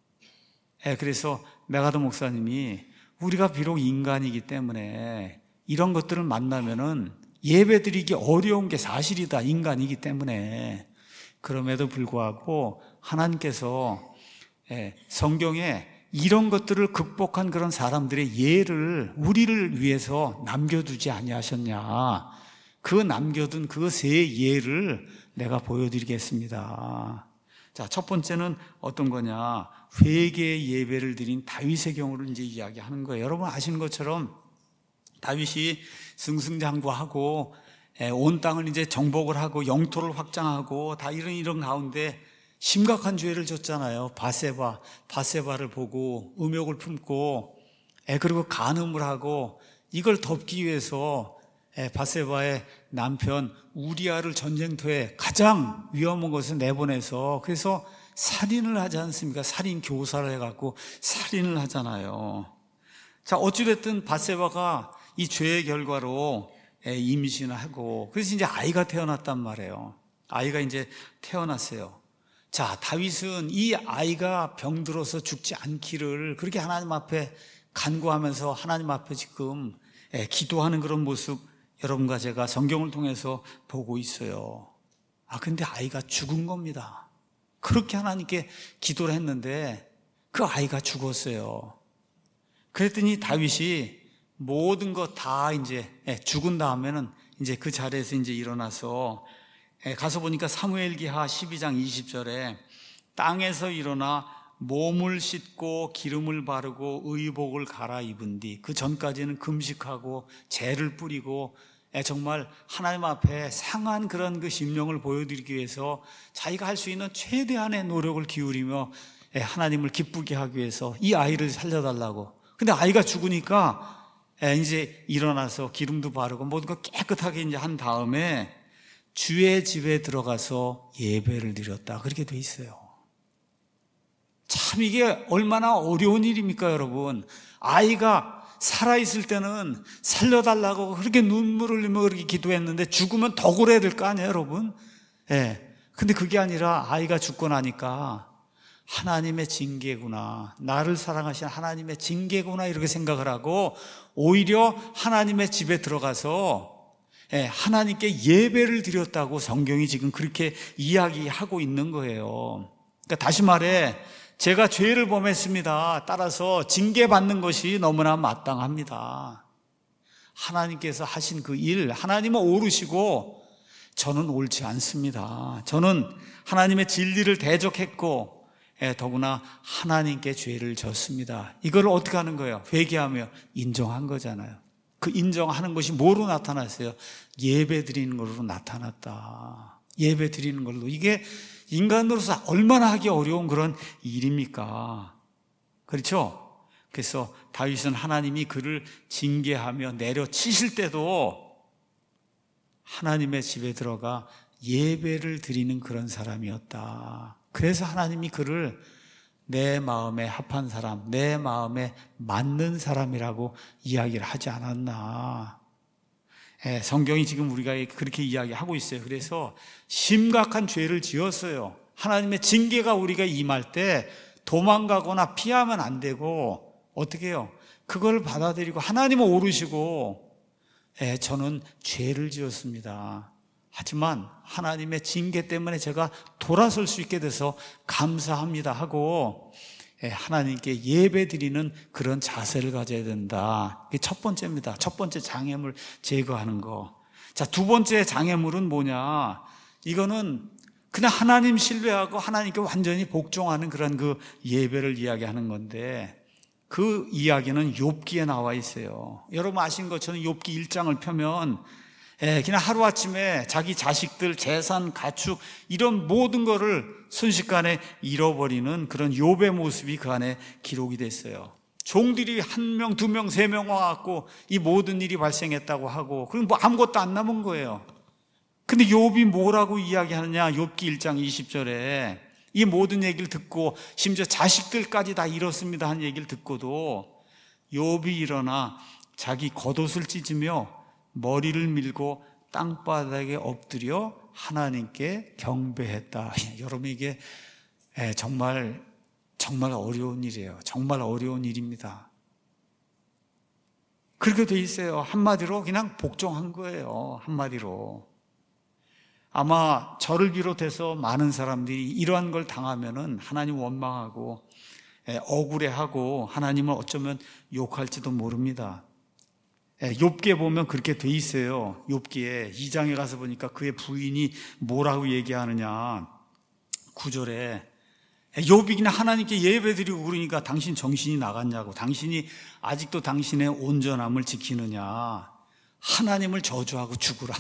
그래서 메가더 목사님이 우리가 비록 인간이기 때문에 이런 것들을 만나면은 예배 드리기 어려운 게 사실이다. 인간이기 때문에. 그럼에도 불구하고 하나님께서 성경에 이런 것들을 극복한 그런 사람들의 예를 우리를 위해서 남겨두지 아니하셨냐. 그 남겨둔 그 세 예를 내가 보여드리겠습니다. 자, 첫 번째는 어떤 거냐? 회개의 예배를 드린 다윗의 경우를 이제 이야기하는 거예요. 여러분 아시는 것처럼 다윗이 승승장구하고 온 땅을 이제 정복을 하고 영토를 확장하고 다 이런 가운데 심각한 죄를 졌잖아요. 바세바를 보고 음욕을 품고 그리고 간음을 하고 이걸 덮기 위해서 바세바의 남편 우리아를 전쟁터에 가장 위험한 곳에 내보내서 그래서 살인을 하지 않습니까? 살인 교사를 해갖고 살인을 하잖아요. 자, 어찌됐든 바세바가 이 죄의 결과로 임신하고 그래서 이제 아이가 태어났단 말이에요. 아이가 이제 태어났어요. 자, 다윗은 이 아이가 병들어서 죽지 않기를 그렇게 하나님 앞에 간구하면서 하나님 앞에 지금 기도하는 그런 모습 여러분과 제가 성경을 통해서 보고 있어요. 근데 아이가 죽은 겁니다. 그렇게 하나님께 기도를 했는데 그 아이가 죽었어요. 그랬더니 다윗이 모든 것 다 이제 죽은 다음에는 이제 그 자리에서 이제 일어나서 가서 보니까 사무엘기하 12장 20절에 땅에서 일어나 몸을 씻고 기름을 바르고 의복을 갈아입은 뒤 그 전까지는 금식하고 재를 뿌리고 정말 하나님 앞에 상한 그런 그 심령을 보여드리기 위해서 자기가 할 수 있는 최대한의 노력을 기울이며 하나님을 기쁘게 하기 위해서 이 아이를 살려달라고. 근데 아이가 죽으니까 이제 일어나서 기름도 바르고 모든 거 깨끗하게 이제 한 다음에 주의 집에 들어가서 예배를 드렸다. 그렇게 돼 있어요. 참 이게 얼마나 어려운 일입니까, 여러분? 아이가 살아있을 때는 살려달라고 그렇게 눈물을 흘리며 그렇게 기도했는데 죽으면 더 그래야 될 거 아니에요, 여러분? 근데 그게 아니라 아이가 죽고 나니까 하나님의 징계구나. 나를 사랑하신 하나님의 징계구나. 이렇게 생각을 하고 오히려 하나님의 집에 들어가서 하나님께 예배를 드렸다고 성경이 지금 그렇게 이야기하고 있는 거예요. 그러니까 다시 말해 제가 죄를 범했습니다. 따라서 징계받는 것이 너무나 마땅합니다. 하나님께서 하신 그 일, 하나님은 옳으시고 저는 옳지 않습니다. 저는 하나님의 진리를 대적했고 더구나 하나님께 죄를 졌습니다. 이걸 어떻게 하는 거예요? 회개하며 인정한 거잖아요. 그 인정하는 것이 뭐로 나타났어요? 예배 드리는 걸로 나타났다. 예배 드리는 걸로. 이게 인간으로서 얼마나 하기 어려운 그런 일입니까? 그렇죠? 그래서 다윗은 하나님이 그를 징계하며 내려치실 때도 하나님의 집에 들어가 예배를 드리는 그런 사람이었다. 그래서 하나님이 그를 내 마음에 합한 사람, 내 마음에 맞는 사람이라고 이야기를 하지 않았나. 성경이 지금 우리가 그렇게 이야기하고 있어요. 그래서 심각한 죄를 지었어요. 하나님의 징계가 우리가 임할 때 도망가거나 피하면 안 되고 어떻게 해요? 그걸 받아들이고 하나님은 오르시고 저는 죄를 지었습니다. 하지만 하나님의 징계 때문에 제가 돌아설 수 있게 돼서 감사합니다 하고 하나님께 예배드리는 그런 자세를 가져야 된다. 이게 첫 번째입니다. 첫 번째 장애물 제거하는 거. 자, 두 번째 장애물은 뭐냐? 이거는 그냥 하나님 신뢰하고 하나님께 완전히 복종하는 그런 그 예배를 이야기하는 건데 그 이야기는 욥기에 나와 있어요. 여러분 아신 것처럼 욥기 1장을 펴면 그냥 하루아침에 자기 자식들, 재산, 가축 이런 모든 거를 순식간에 잃어버리는 그런 욥의 모습이 그 안에 기록이 됐어요. 종들이 1명, 2명, 3명 와갖고 이 모든 일이 발생했다고 하고 그럼 뭐 아무것도 안 남은 거예요. 근데 욥이 뭐라고 이야기하느냐? 욥기 1장 20절에 이 모든 얘기를 듣고 심지어 자식들까지 다 잃었습니다 한 얘기를 듣고도 욥이 일어나 자기 겉옷을 찢으며 머리를 밀고 땅바닥에 엎드려 하나님께 경배했다. 여러분 이게 정말 어려운 일이에요. 정말 어려운 일입니다. 그렇게 돼 있어요. 한마디로 그냥 복종한 거예요. 한마디로. 아마 저를 비롯해서 많은 사람들이 이러한 걸 당하면은 하나님 원망하고 억울해하고 하나님을 어쩌면 욕할지도 모릅니다. 욥기에 보면 그렇게 돼 있어요. 욥기에 2장에 가서 보니까 그의 부인이 뭐라고 얘기하느냐. 9절에 욥이 그냥 하나님께 예배드리고 그러니까 당신 정신이 나갔냐고. 당신이 아직도 당신의 온전함을 지키느냐. 하나님을 저주하고 죽으라.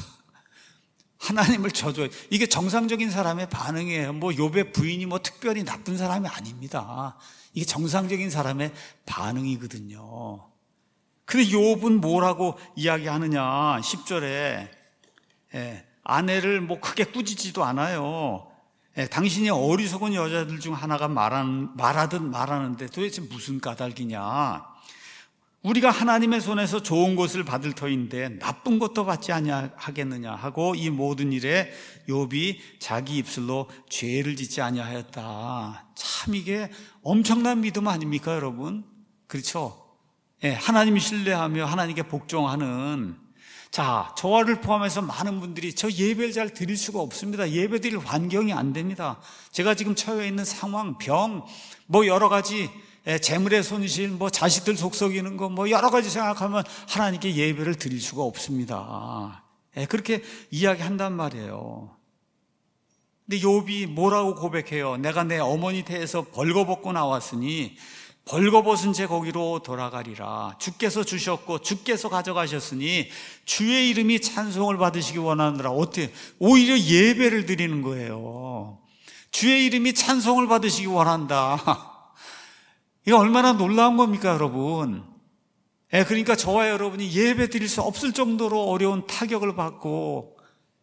하나님을 저주해. 이게 정상적인 사람의 반응이에요. 뭐 욥의 부인이 뭐 특별히 나쁜 사람이 아닙니다. 이게 정상적인 사람의 반응이거든요. 근데 욥은 뭐라고 이야기하느냐? 10절에 아내를 뭐 크게 꾸짖지도 않아요. 당신이 어리석은 여자들 중 하나가 말하든 말하는데 도대체 무슨 까닭이냐? 우리가 하나님의 손에서 좋은 것을 받을 터인데 나쁜 것도 받지 아니하겠느냐 하고 이 모든 일에 욥이 자기 입술로 죄를 짓지 아니하였다. 참 이게 엄청난 믿음 아닙니까, 여러분? 그렇죠? 하나님 신뢰하며 하나님께 복종하는 자, 저와를 포함해서 많은 분들이 저 예배를 잘 드릴 수가 없습니다. 예배 드릴 환경이 안 됩니다. 제가 지금 처해 있는 상황, 병, 뭐 여러 가지 재물의 손실, 뭐 자식들 속썩이는 거, 뭐 여러 가지 생각하면 하나님께 예배를 드릴 수가 없습니다. 그렇게 이야기한단 말이에요. 근데 욥이 뭐라고 고백해요? 내가 내 어머니 태에서 벌거벗고 나왔으니 벌거벗은 채 거기로 돌아가리라. 주께서 주셨고 주께서 가져가셨으니 주의 이름이 찬송을 받으시기 원하느라. 어떻게? 오히려 예배를 드리는 거예요. 주의 이름이 찬송을 받으시기 원한다. 이거 얼마나 놀라운 겁니까, 여러분? 그러니까 저와 여러분이 예배 드릴 수 없을 정도로 어려운 타격을 받고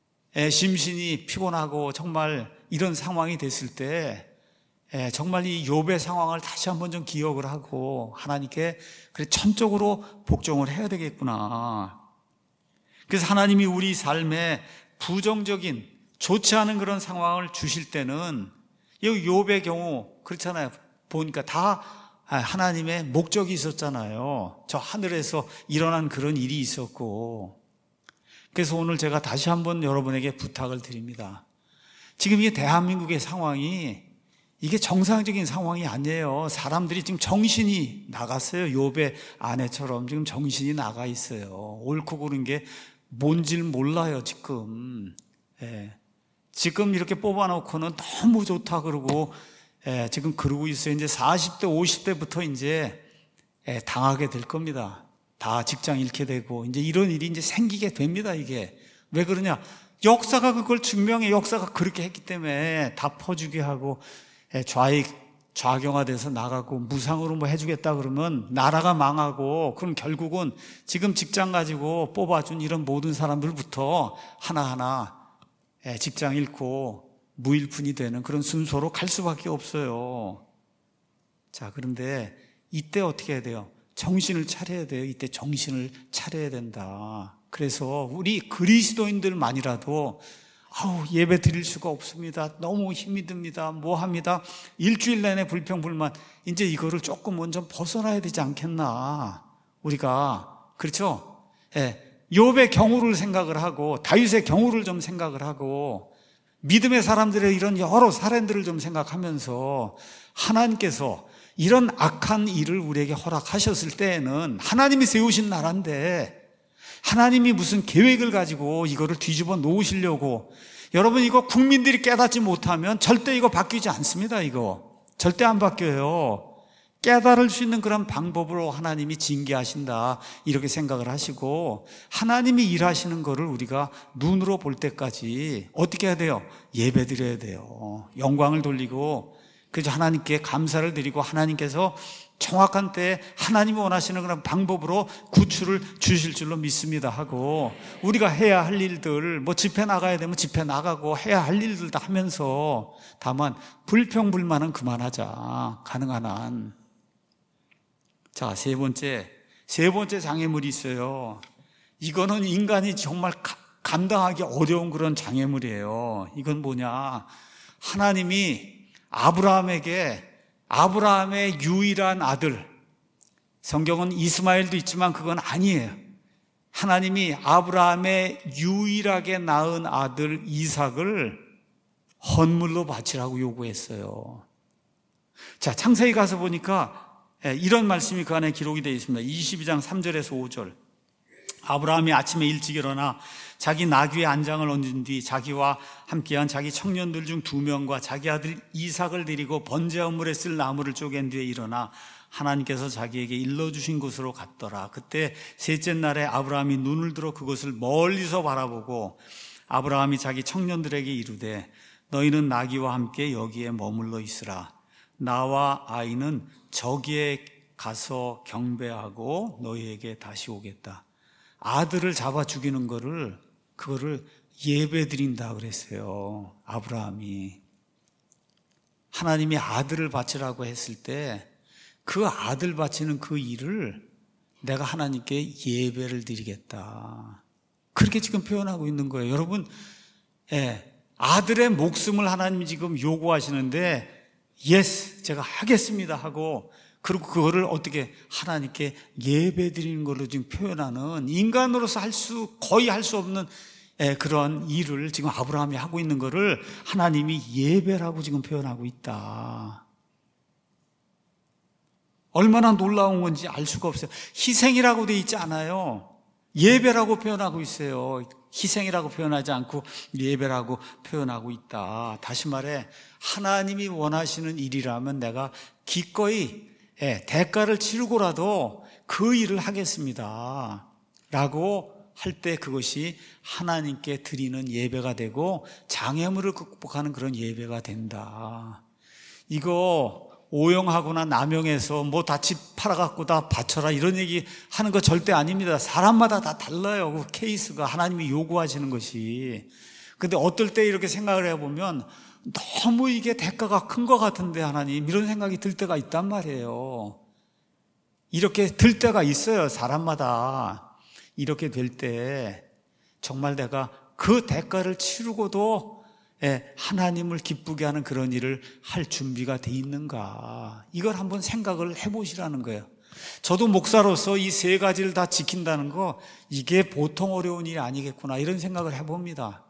심신이 피곤하고 정말 이런 상황이 됐을 때 정말 이 욥의 상황을 다시 한번 좀 기억을 하고 하나님께 그래 천적으로 복종을 해야 되겠구나. 그래서 하나님이 우리 삶에 부정적인 좋지 않은 그런 상황을 주실 때는 여기 욥의 경우 그렇잖아요. 보니까 다 하나님의 목적이 있었잖아요. 저 하늘에서 일어난 그런 일이 있었고. 그래서 오늘 제가 다시 한번 여러분에게 부탁을 드립니다. 지금 이 대한민국의 상황이 이게 정상적인 상황이 아니에요. 사람들이 지금 정신이 나갔어요. 욥의 아내처럼 지금 정신이 나가 있어요. 옳고 그른 게 뭔지를 몰라요, 지금. 지금 이렇게 뽑아놓고는 너무 좋다 그러고 지금 그러고 있어요. 이제 40대, 50대부터 이제 당하게 될 겁니다. 다 직장 잃게 되고 이제 이런 일이 이제 생기게 됩니다. 이게 왜 그러냐? 역사가 그걸 증명해. 역사가 그렇게 했기 때문에 다 퍼주게 하고 좌경화돼서 나가고 무상으로 뭐 해주겠다 그러면 나라가 망하고 그럼 결국은 지금 직장 가지고 뽑아준 이런 모든 사람들부터 하나하나 직장 잃고 무일푼이 되는 그런 순서로 갈 수밖에 없어요. 자, 그런데 이때 어떻게 해야 돼요? 정신을 차려야 돼요. 이때 정신을 차려야 된다. 그래서 우리 그리스도인들만이라도 예배 드릴 수가 없습니다. 너무 힘이 듭니다. 뭐 합니다. 일주일 내내 불평불만. 이제 이거를 조금은 좀 벗어나야 되지 않겠나. 우리가, 그렇죠? 욥의 경우를 생각을 하고, 다윗의 경우를 좀 생각을 하고, 믿음의 사람들의 이런 여러 사례들을 좀 생각하면서 하나님께서 이런 악한 일을 우리에게 허락하셨을 때에는 하나님이 세우신 나라인데 하나님이 무슨 계획을 가지고 이거를 뒤집어 놓으시려고, 여러분 이거 국민들이 깨닫지 못하면 절대 이거 바뀌지 않습니다. 이거 절대 안 바뀌어요. 깨달을 수 있는 그런 방법으로 하나님이 징계하신다 이렇게 생각을 하시고, 하나님이 일하시는 거를 우리가 눈으로 볼 때까지 어떻게 해야 돼요? 예배 드려야 돼요. 영광을 돌리고, 그래서 하나님께 감사를 드리고, 하나님께서 정확한 때에 하나님이 원하시는 그런 방법으로 구출을 주실 줄로 믿습니다 하고, 우리가 해야 할 일들, 뭐 집회 나가야 되면 집회 나가고 해야 할 일들 다 하면서, 다만 불평불만은 그만하자, 가능한 한. 자, 세 번째 장애물이 있어요. 이거는 인간이 정말 감당하기 어려운 그런 장애물이에요. 이건 뭐냐? 하나님이 아브라함의 유일한 아들, 성경은 이스마엘도 있지만 그건 아니에요. 하나님이 아브라함의 유일하게 낳은 아들 이삭을 헌물로 바치라고 요구했어요. 자, 창세기 가서 보니까 이런 말씀이 그 안에 기록이 되어 있습니다. 22장 3절에서 5절. 아브라함이 아침에 일찍 일어나 자기 나귀의 안장을 얹은 뒤 자기와 함께한 자기 청년들 중 2명과 자기 아들 이삭을 데리고 번제 헌물에 쓸 나무를 쪼갠 뒤에 일어나 하나님께서 자기에게 일러주신 곳으로 갔더라. 그때 셋째 날에 아브라함이 눈을 들어 그곳을 멀리서 바라보고 아브라함이 자기 청년들에게 이르되 너희는 나귀와 함께 여기에 머물러 있으라. 나와 아이는 저기에 가서 경배하고 너희에게 다시 오겠다. 아들을 잡아 죽이는 그거를 예배 드린다 그랬어요. 아브라함이. 하나님이 아들을 바치라고 했을 때 그 아들 바치는 그 일을 내가 하나님께 예배를 드리겠다. 그렇게 지금 표현하고 있는 거예요. 여러분, 아들의 목숨을 하나님이 지금 요구하시는데 예스, 제가 하겠습니다 하고, 그리고 그거를 어떻게 하나님께 예배 드리는 걸로 지금 표현하는, 인간으로서 거의 할 수 없는 그런 일을 지금 아브라함이 하고 있는 거를 하나님이 예배라고 지금 표현하고 있다. 얼마나 놀라운 건지 알 수가 없어요. 희생이라고 돼 있지 않아요. 예배라고 표현하고 있어요. 희생이라고 표현하지 않고 예배라고 표현하고 있다. 다시 말해, 하나님이 원하시는 일이라면 내가 기꺼이 대가를 치르고라도 그 일을 하겠습니다 라고 할 때 그것이 하나님께 드리는 예배가 되고 장애물을 극복하는 그런 예배가 된다. 이거 오용하거나 남용해서 뭐 다 집 팔아갖고 다 바쳐라 이런 얘기 하는 거 절대 아닙니다. 사람마다 다 달라요. 그 케이스가 하나님이 요구하시는 것이. 근데 어떨 때 이렇게 생각을 해보면 너무 이게 대가가 큰 것 같은데 하나님, 이런 생각이 들 때가 있단 말이에요. 이렇게 들 때가 있어요. 사람마다. 이렇게 될 때 정말 내가 그 대가를 치르고도 하나님을 기쁘게 하는 그런 일을 할 준비가 돼 있는가, 이걸 한번 생각을 해보시라는 거예요. 저도 목사로서 이 세 가지를 다 지킨다는 거, 이게 보통 어려운 일이 아니겠구나 이런 생각을 해봅니다.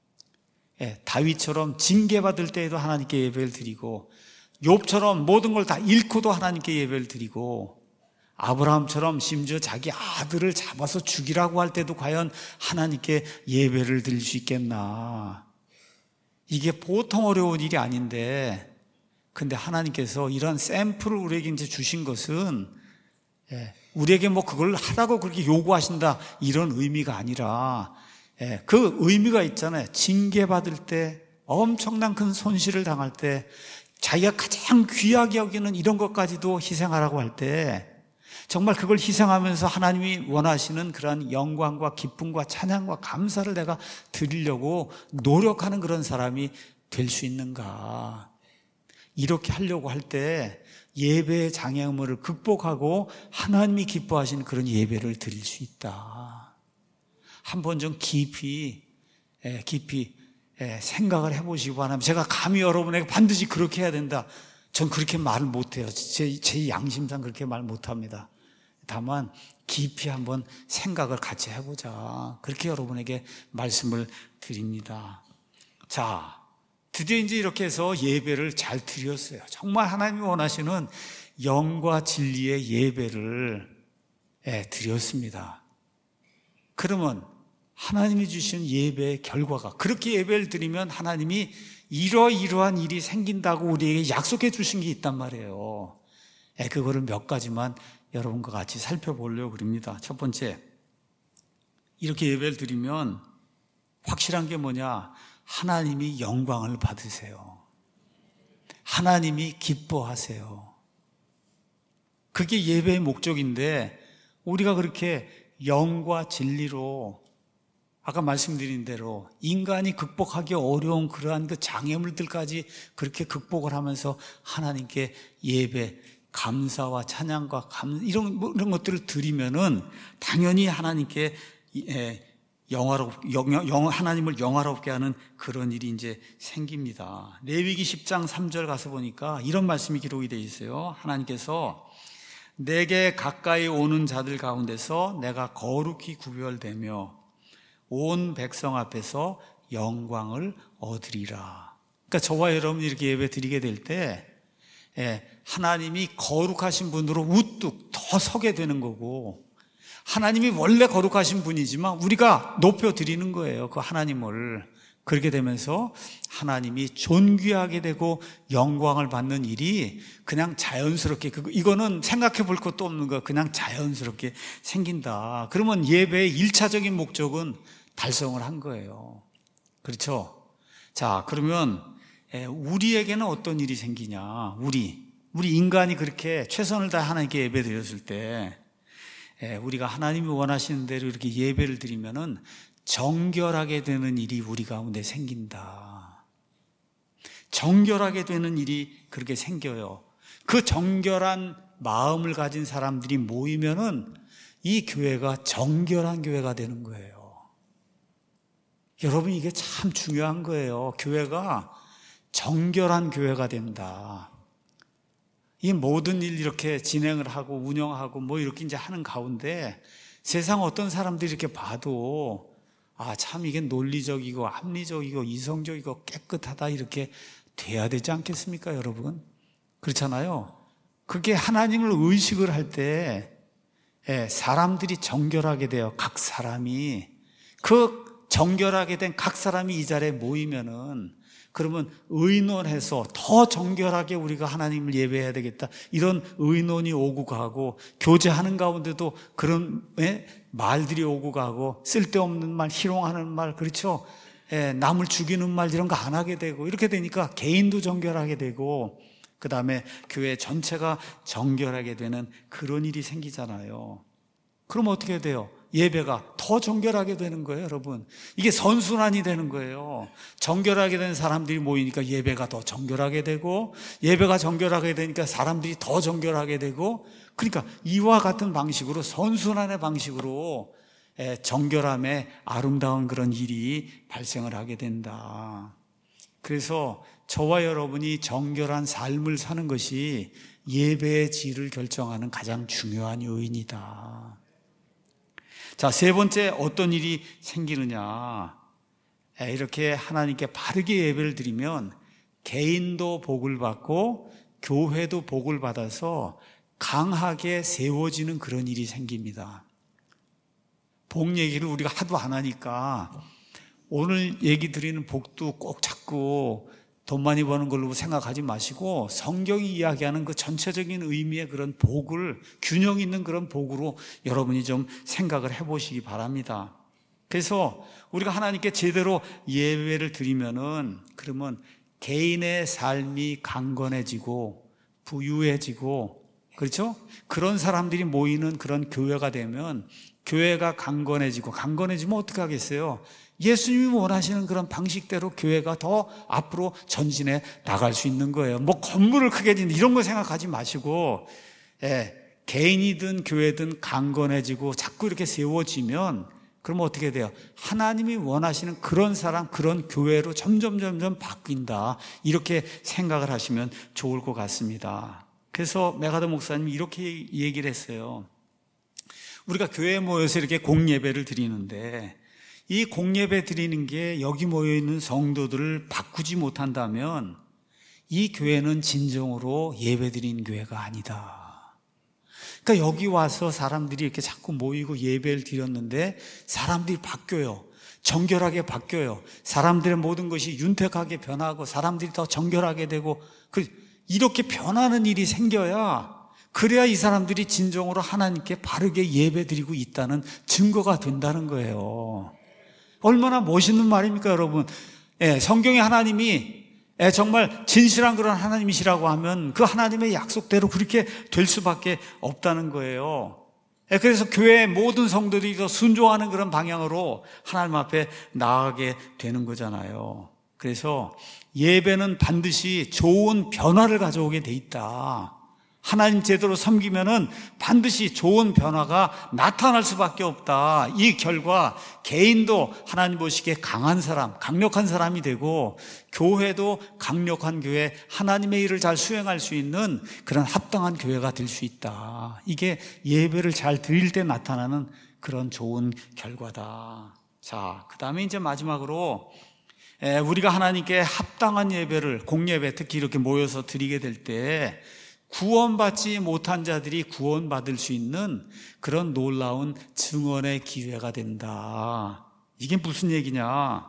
다윗처럼 징계받을 때에도 하나님께 예배를 드리고, 욥처럼 모든 걸 다 잃고도 하나님께 예배를 드리고, 아브라함처럼 심지어 자기 아들을 잡아서 죽이라고 할 때도 과연 하나님께 예배를 드릴 수 있겠나. 이게 보통 어려운 일이 아닌데, 근데 하나님께서 이런 샘플을 우리에게 이제 주신 것은 우리에게 뭐 그걸 하라고 그렇게 요구하신다 이런 의미가 아니라, 그 의미가 있잖아요. 징계받을 때, 엄청난 큰 손실을 당할 때, 자기가 가장 귀하게 여기는 이런 것까지도 희생하라고 할 때, 정말 그걸 희생하면서 하나님이 원하시는 그러한 영광과 기쁨과 찬양과 감사를 내가 드리려고 노력하는 그런 사람이 될 수 있는가? 이렇게 하려고 할 때 예배의 장애물을 극복하고 하나님이 기뻐하시는 그런 예배를 드릴 수 있다. 한번 좀 깊이 생각을 해보시기 바랍니다. 제가 감히 여러분에게 반드시 그렇게 해야 된다, 전 그렇게 말을 못해요. 제 양심상 그렇게 말 못합니다. 다만 깊이 한번 생각을 같이 해보자, 그렇게 여러분에게 말씀을 드립니다. 자, 드디어 이제 이렇게 해서 예배를 잘 드렸어요. 정말 하나님이 원하시는 영과 진리의 예배를 드렸습니다. 그러면 하나님이 주신 예배의 결과가, 그렇게 예배를 드리면 하나님이 이러이러한 일이 생긴다고 우리에게 약속해 주신 게 있단 말이에요. 그거를 몇 가지만 여러분과 같이 살펴보려고 그럽니다. 첫 번째, 이렇게 예배를 드리면 확실한 게 뭐냐? 하나님이 영광을 받으세요. 하나님이 기뻐하세요. 그게 예배의 목적인데, 우리가 그렇게 영과 진리로 아까 말씀드린 대로 인간이 극복하기 어려운 그러한 그 장애물들까지 그렇게 극복을 하면서 하나님께 예배, 감사와 찬양과 이런 것들을 드리면은 당연히 하나님께 하나님을 영화롭게 하는 그런 일이 이제 생깁니다. 레위기 10장 3절 가서 보니까 이런 말씀이 기록이 되어 있어요. 하나님께서 내게 가까이 오는 자들 가운데서 내가 거룩히 구별되며 온 백성 앞에서 영광을 얻으리라. 그러니까 저와 여러분이 이렇게 예배 드리게 될 때 하나님이 거룩하신 분으로 우뚝 더 서게 되는 거고, 하나님이 원래 거룩하신 분이지만 우리가 높여드리는 거예요, 그 하나님을. 그렇게 되면서 하나님이 존귀하게 되고 영광을 받는 일이 그냥 자연스럽게, 이거는 생각해 볼 것도 없는 거예요. 그냥 자연스럽게 생긴다. 그러면 예배의 1차적인 목적은 달성을 한 거예요. 그렇죠? 자, 그러면 우리에게는 어떤 일이 생기냐? 우리 인간이 그렇게 최선을 다해 하나님께 예배 드렸을 때, 우리가 하나님이 원하시는 대로 이렇게 예배를 드리면은 정결하게 되는 일이 우리 가운데 생긴다. 정결하게 되는 일이 그렇게 생겨요. 그 정결한 마음을 가진 사람들이 모이면은 이 교회가 정결한 교회가 되는 거예요. 여러분, 이게 참 중요한 거예요. 교회가 정결한 교회가 된다. 이 모든 일 이렇게 진행을 하고 운영하고 뭐 이렇게 이제 하는 가운데 세상 어떤 사람들이 이렇게 봐도 참 이게 논리적이고 합리적이고 이성적이고 깨끗하다, 이렇게 돼야 되지 않겠습니까, 여러분? 그렇잖아요. 그게 하나님을 의식을 할 때 사람들이 정결하게 돼요. 각 사람이. 그 정결하게 된 각 사람이 이 자리에 모이면은, 그러면 의논해서 더 정결하게 우리가 하나님을 예배해야 되겠다, 이런 의논이 오고 가고, 교제하는 가운데도 그런 말들이 오고 가고, 쓸데없는 말, 희롱하는 말, 그렇죠? 남을 죽이는 말 이런 거 안 하게 되고, 이렇게 되니까 개인도 정결하게 되고, 그 다음에 교회 전체가 정결하게 되는 그런 일이 생기잖아요. 그럼 어떻게 돼요? 예배가 더 정결하게 되는 거예요, 여러분. 이게 선순환이 되는 거예요. 정결하게 된 사람들이 모이니까 예배가 더 정결하게 되고, 예배가 정결하게 되니까 사람들이 더 정결하게 되고, 그러니까 이와 같은 방식으로, 선순환의 방식으로 정결함의 아름다운 그런 일이 발생을 하게 된다. 그래서 저와 여러분이 정결한 삶을 사는 것이 예배의 질을 결정하는 가장 중요한 요인이다. 자, 세 번째, 어떤 일이 생기느냐? 이렇게 하나님께 바르게 예배를 드리면 개인도 복을 받고 교회도 복을 받아서 강하게 세워지는 그런 일이 생깁니다. 복 얘기를 우리가 하도 안 하니까 오늘 얘기 드리는 복도 꼭 자꾸 돈 많이 버는 걸로 생각하지 마시고, 성경이 이야기하는 그 전체적인 의미의 그런 복을, 균형 있는 그런 복으로 여러분이 좀 생각을 해보시기 바랍니다. 그래서 우리가 하나님께 제대로 예배를 드리면은, 그러면 개인의 삶이 강건해지고 부유해지고, 그렇죠? 그런 사람들이 모이는 그런 교회가 되면 교회가 강건해지면 어떻게 하겠어요? 예수님이 원하시는 그런 방식대로 교회가 더 앞으로 전진해 나갈 수 있는 거예요. 뭐 건물을 크게 짓는 이런 거 생각하지 마시고, 개인이든 교회든 강건해지고 자꾸 이렇게 세워지면 그러면 어떻게 돼요? 하나님이 원하시는 그런 사람, 그런 교회로 점점 바뀐다. 이렇게 생각을 하시면 좋을 것 같습니다. 그래서 메가더 목사님이 이렇게 얘기를 했어요. 우리가 교회에 모여서 이렇게 공예배를 드리는데 이 공예배 드리는 게 여기 모여있는 성도들을 바꾸지 못한다면 이 교회는 진정으로 예배 드리는 교회가 아니다. 그러니까 여기 와서 사람들이 이렇게 자꾸 모이고 예배를 드렸는데 사람들이 바뀌어요. 정결하게 바뀌어요. 사람들의 모든 것이 윤택하게 변하고 사람들이 더 정결하게 되고 이렇게 변하는 일이 생겨야 그래야 이 사람들이 진정으로 하나님께 바르게 예배드리고 있다는 증거가 된다는 거예요. 얼마나 멋있는 말입니까, 여러분? 성경에 하나님이 정말 진실한 그런 하나님이시라고 하면 그 하나님의 약속대로 그렇게 될 수밖에 없다는 거예요. 그래서 교회의 모든 성도들이 더 순종하는 그런 방향으로 하나님 앞에 나아가게 되는 거잖아요. 그래서 예배는 반드시 좋은 변화를 가져오게 돼 있다. 하나님 제대로 섬기면은 반드시 좋은 변화가 나타날 수밖에 없다. 이 결과 개인도 하나님 보시기에 강한 사람, 강력한 사람이 되고 교회도 강력한 교회, 하나님의 일을 잘 수행할 수 있는 그런 합당한 교회가 될 수 있다. 이게 예배를 잘 드릴 때 나타나는 그런 좋은 결과다. 자, 그 다음에 이제 마지막으로 우리가 하나님께 합당한 예배를, 공예배 특히 이렇게 모여서 드리게 될 때 구원받지 못한 자들이 구원받을 수 있는 그런 놀라운 증언의 기회가 된다. 이게 무슨 얘기냐?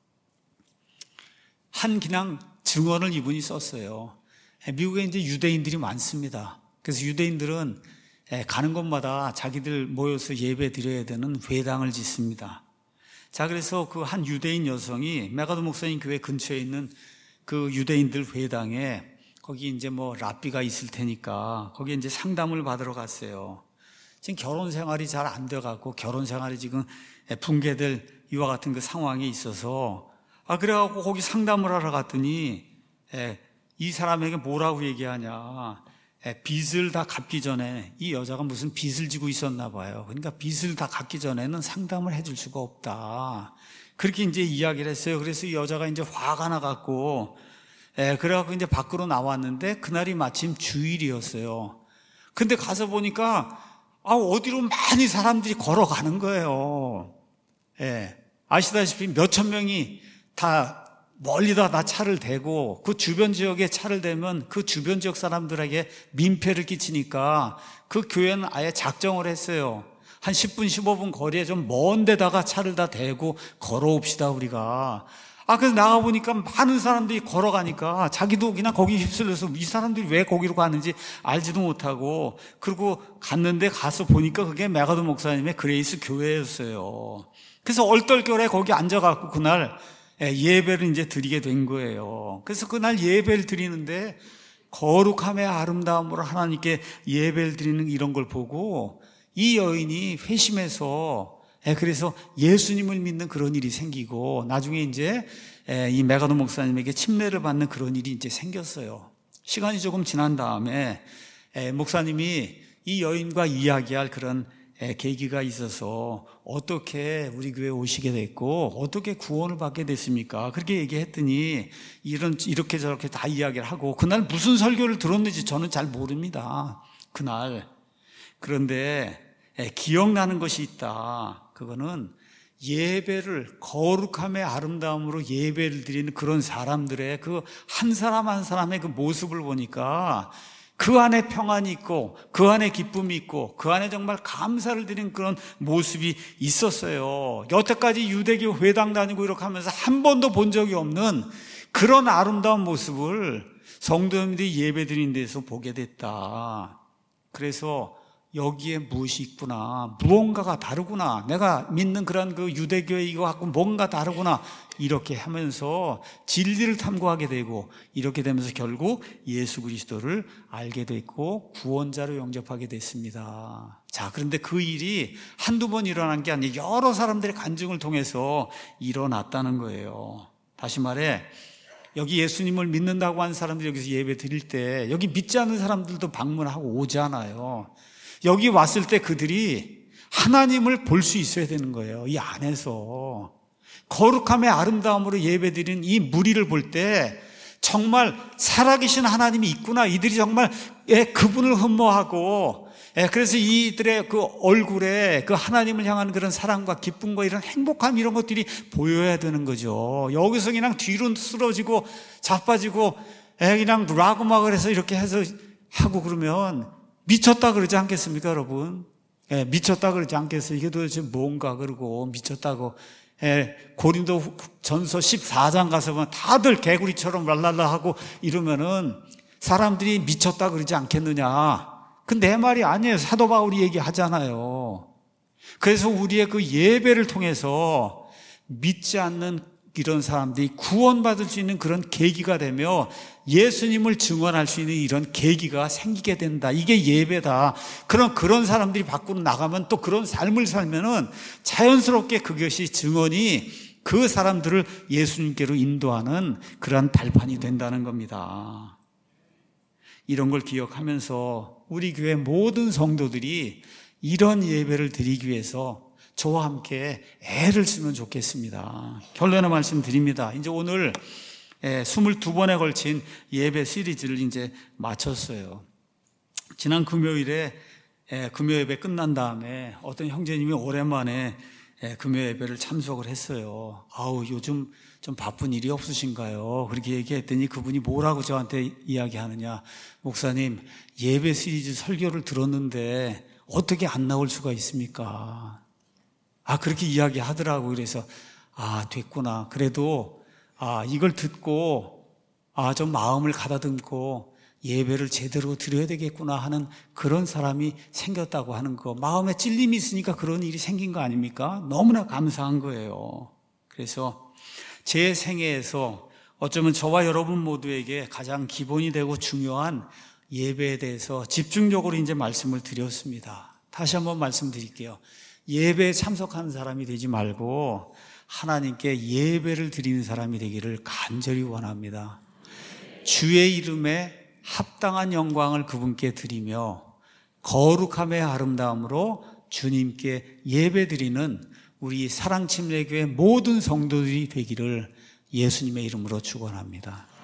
그냥 증언을 이분이 썼어요. 미국에 이제 유대인들이 많습니다. 그래서 유대인들은 가는 곳마다 자기들 모여서 예배 드려야 되는 회당을 짓습니다. 자, 그래서 그 한 유대인 여성이 메가더 목사님 교회 근처에 있는 그 유대인들 회당에 거기 이제 뭐 랍비가 있을 테니까 거기 이제 상담을 받으러 갔어요. 지금 결혼 생활이 잘 안 돼갖고 결혼 생활이 지금 붕괴될 이와 같은 그 상황에 있어서 그래갖고 거기 상담을 하러 갔더니 이 사람에게 뭐라고 얘기하냐. 빚을 다 갚기 전에 이 여자가 무슨 빚을 지고 있었나 봐요. 그러니까 빚을 다 갚기 전에는 상담을 해줄 수가 없다. 그렇게 이제 이야기를 했어요. 그래서 이 여자가 이제 화가 나갖고 그래갖고 이제 밖으로 나왔는데 그날이 마침 주일이었어요. 근데 가서 보니까 어디로 많이 사람들이 걸어가는 거예요. 아시다시피 몇천 명이 다 멀리다 다 차를 대고 그 주변 지역에 차를 대면 그 주변 지역 사람들에게 민폐를 끼치니까 그 교회는 아예 작정을 했어요. 한 10분 15분 거리에 좀 먼 데다가 차를 다 대고 걸어옵시다 우리가. 그래서 나가보니까 많은 사람들이 걸어가니까 자기도 그냥 거기 휩쓸려서 이 사람들이 왜 거기로 가는지 알지도 못하고 그리고 갔는데 가서 보니까 그게 메가더 목사님의 그레이스 교회였어요. 그래서 얼떨결에 거기 앉아갖고 그날 예배를 이제 드리게 된 거예요. 그래서 그날 예배를 드리는데 거룩함의 아름다움으로 하나님께 예배를 드리는 이런 걸 보고 이 여인이 회심해서 그래서 예수님을 믿는 그런 일이 생기고 나중에 이제 이 메가더 목사님에게 침례를 받는 그런 일이 이제 생겼어요. 시간이 조금 지난 다음에 목사님이 이 여인과 이야기할 그런 계기가 있어서 어떻게 우리 교회에 오시게 됐고 어떻게 구원을 받게 됐습니까? 그렇게 얘기했더니 이렇게 저렇게 다 이야기를 하고 그날 무슨 설교를 들었는지 저는 잘 모릅니다. 그날. 그런데 기억나는 것이 있다. 그거는 예배를 거룩함의 아름다움으로 예배를 드리는 그런 사람들의 그 한 사람 한 사람의 그 모습을 보니까 그 안에 평안이 있고 그 안에 기쁨이 있고 그 안에 정말 감사를 드리는 그런 모습이 있었어요. 여태까지 유대교 회당 다니고 이렇게 하면서 한 번도 본 적이 없는 그런 아름다운 모습을 성도님들이 예배 드리는 데서 보게 됐다. 그래서 여기에 무엇이 있구나, 무언가가 다르구나, 내가 믿는 그런 그 유대교회 이거하고 뭔가 다르구나, 이렇게 하면서 진리를 탐구하게 되고, 이렇게 되면서 결국 예수 그리스도를 알게 됐고 구원자로 영접하게 됐습니다. 자, 그런데 그 일이 한두 번 일어난 게 아니라 여러 사람들의 간증을 통해서 일어났다는 거예요. 다시 말해, 여기 예수님을 믿는다고 하는 사람들이 여기서 예배 드릴 때 여기 믿지 않는 사람들도 방문하고 오잖아요. 여기 왔을 때 그들이 하나님을 볼 수 있어야 되는 거예요. 이 안에서 거룩함의 아름다움으로 예배드리는 이 무리를 볼 때 정말 살아계신 하나님이 있구나, 이들이 정말 그분을 흠모하고, 그래서 이들의 그 얼굴에 그 하나님을 향한 그런 사랑과 기쁨과 이런 행복함, 이런 것들이 보여야 되는 거죠. 여기서 그냥 뒤로 쓰러지고 자빠지고 그냥 락 음악을 해서 이렇게 해서 하고 그러면 미쳤다 그러지 않겠습니까, 여러분? 미쳤다 그러지 않겠어요? 이게 도대체 뭔가 그러고 미쳤다고. 고린도 전서 14장 가서 보면 다들 개구리처럼 랄랄라 하고 이러면은 사람들이 미쳤다 그러지 않겠느냐? 그 내 말이 아니에요. 사도 바울이 얘기하잖아요. 그래서 우리의 그 예배를 통해서 믿지 않는 이런 사람들이 구원받을 수 있는 그런 계기가 되며 예수님을 증언할 수 있는 이런 계기가 생기게 된다. 이게 예배다. 그런 사람들이 밖으로 나가면 또 그런 삶을 살면은 자연스럽게 그것이 증언이 그 사람들을 예수님께로 인도하는 그러한 발판이 된다는 겁니다. 이런 걸 기억하면서 우리 교회 모든 성도들이 이런 예배를 드리기 위해서 저와 함께 애를 쓰면 좋겠습니다. 결론의 말씀 드립니다. 이제 오늘 22번에 걸친 예배 시리즈를 이제 마쳤어요. 지난 금요일에 금요 예배 끝난 다음에 어떤 형제님이 오랜만에 금요 예배를 참석을 했어요. 아우, 요즘 좀 바쁜 일이 없으신가요? 그렇게 얘기했더니 그분이 뭐라고 저한테 이야기하느냐. 목사님, 예배 시리즈 설교를 들었는데 어떻게 안 나올 수가 있습니까? 그렇게 이야기하더라고요. 그래서 됐구나. 그래도 이걸 듣고 좀 마음을 가다듬고 예배를 제대로 드려야 되겠구나 하는 그런 사람이 생겼다고 하는 거, 마음에 찔림이 있으니까 그런 일이 생긴 거 아닙니까? 너무나 감사한 거예요. 그래서 제 생애에서 어쩌면 저와 여러분 모두에게 가장 기본이 되고 중요한 예배에 대해서 집중적으로 이제 말씀을 드렸습니다. 다시 한번 말씀드릴게요. 예배에 참석하는 사람이 되지 말고 하나님께 예배를 드리는 사람이 되기를 간절히 원합니다. 주의 이름에 합당한 영광을 그분께 드리며 거룩함의 아름다움으로 주님께 예배 드리는 우리 사랑침례교회 모든 성도들이 되기를 예수님의 이름으로 축원합니다.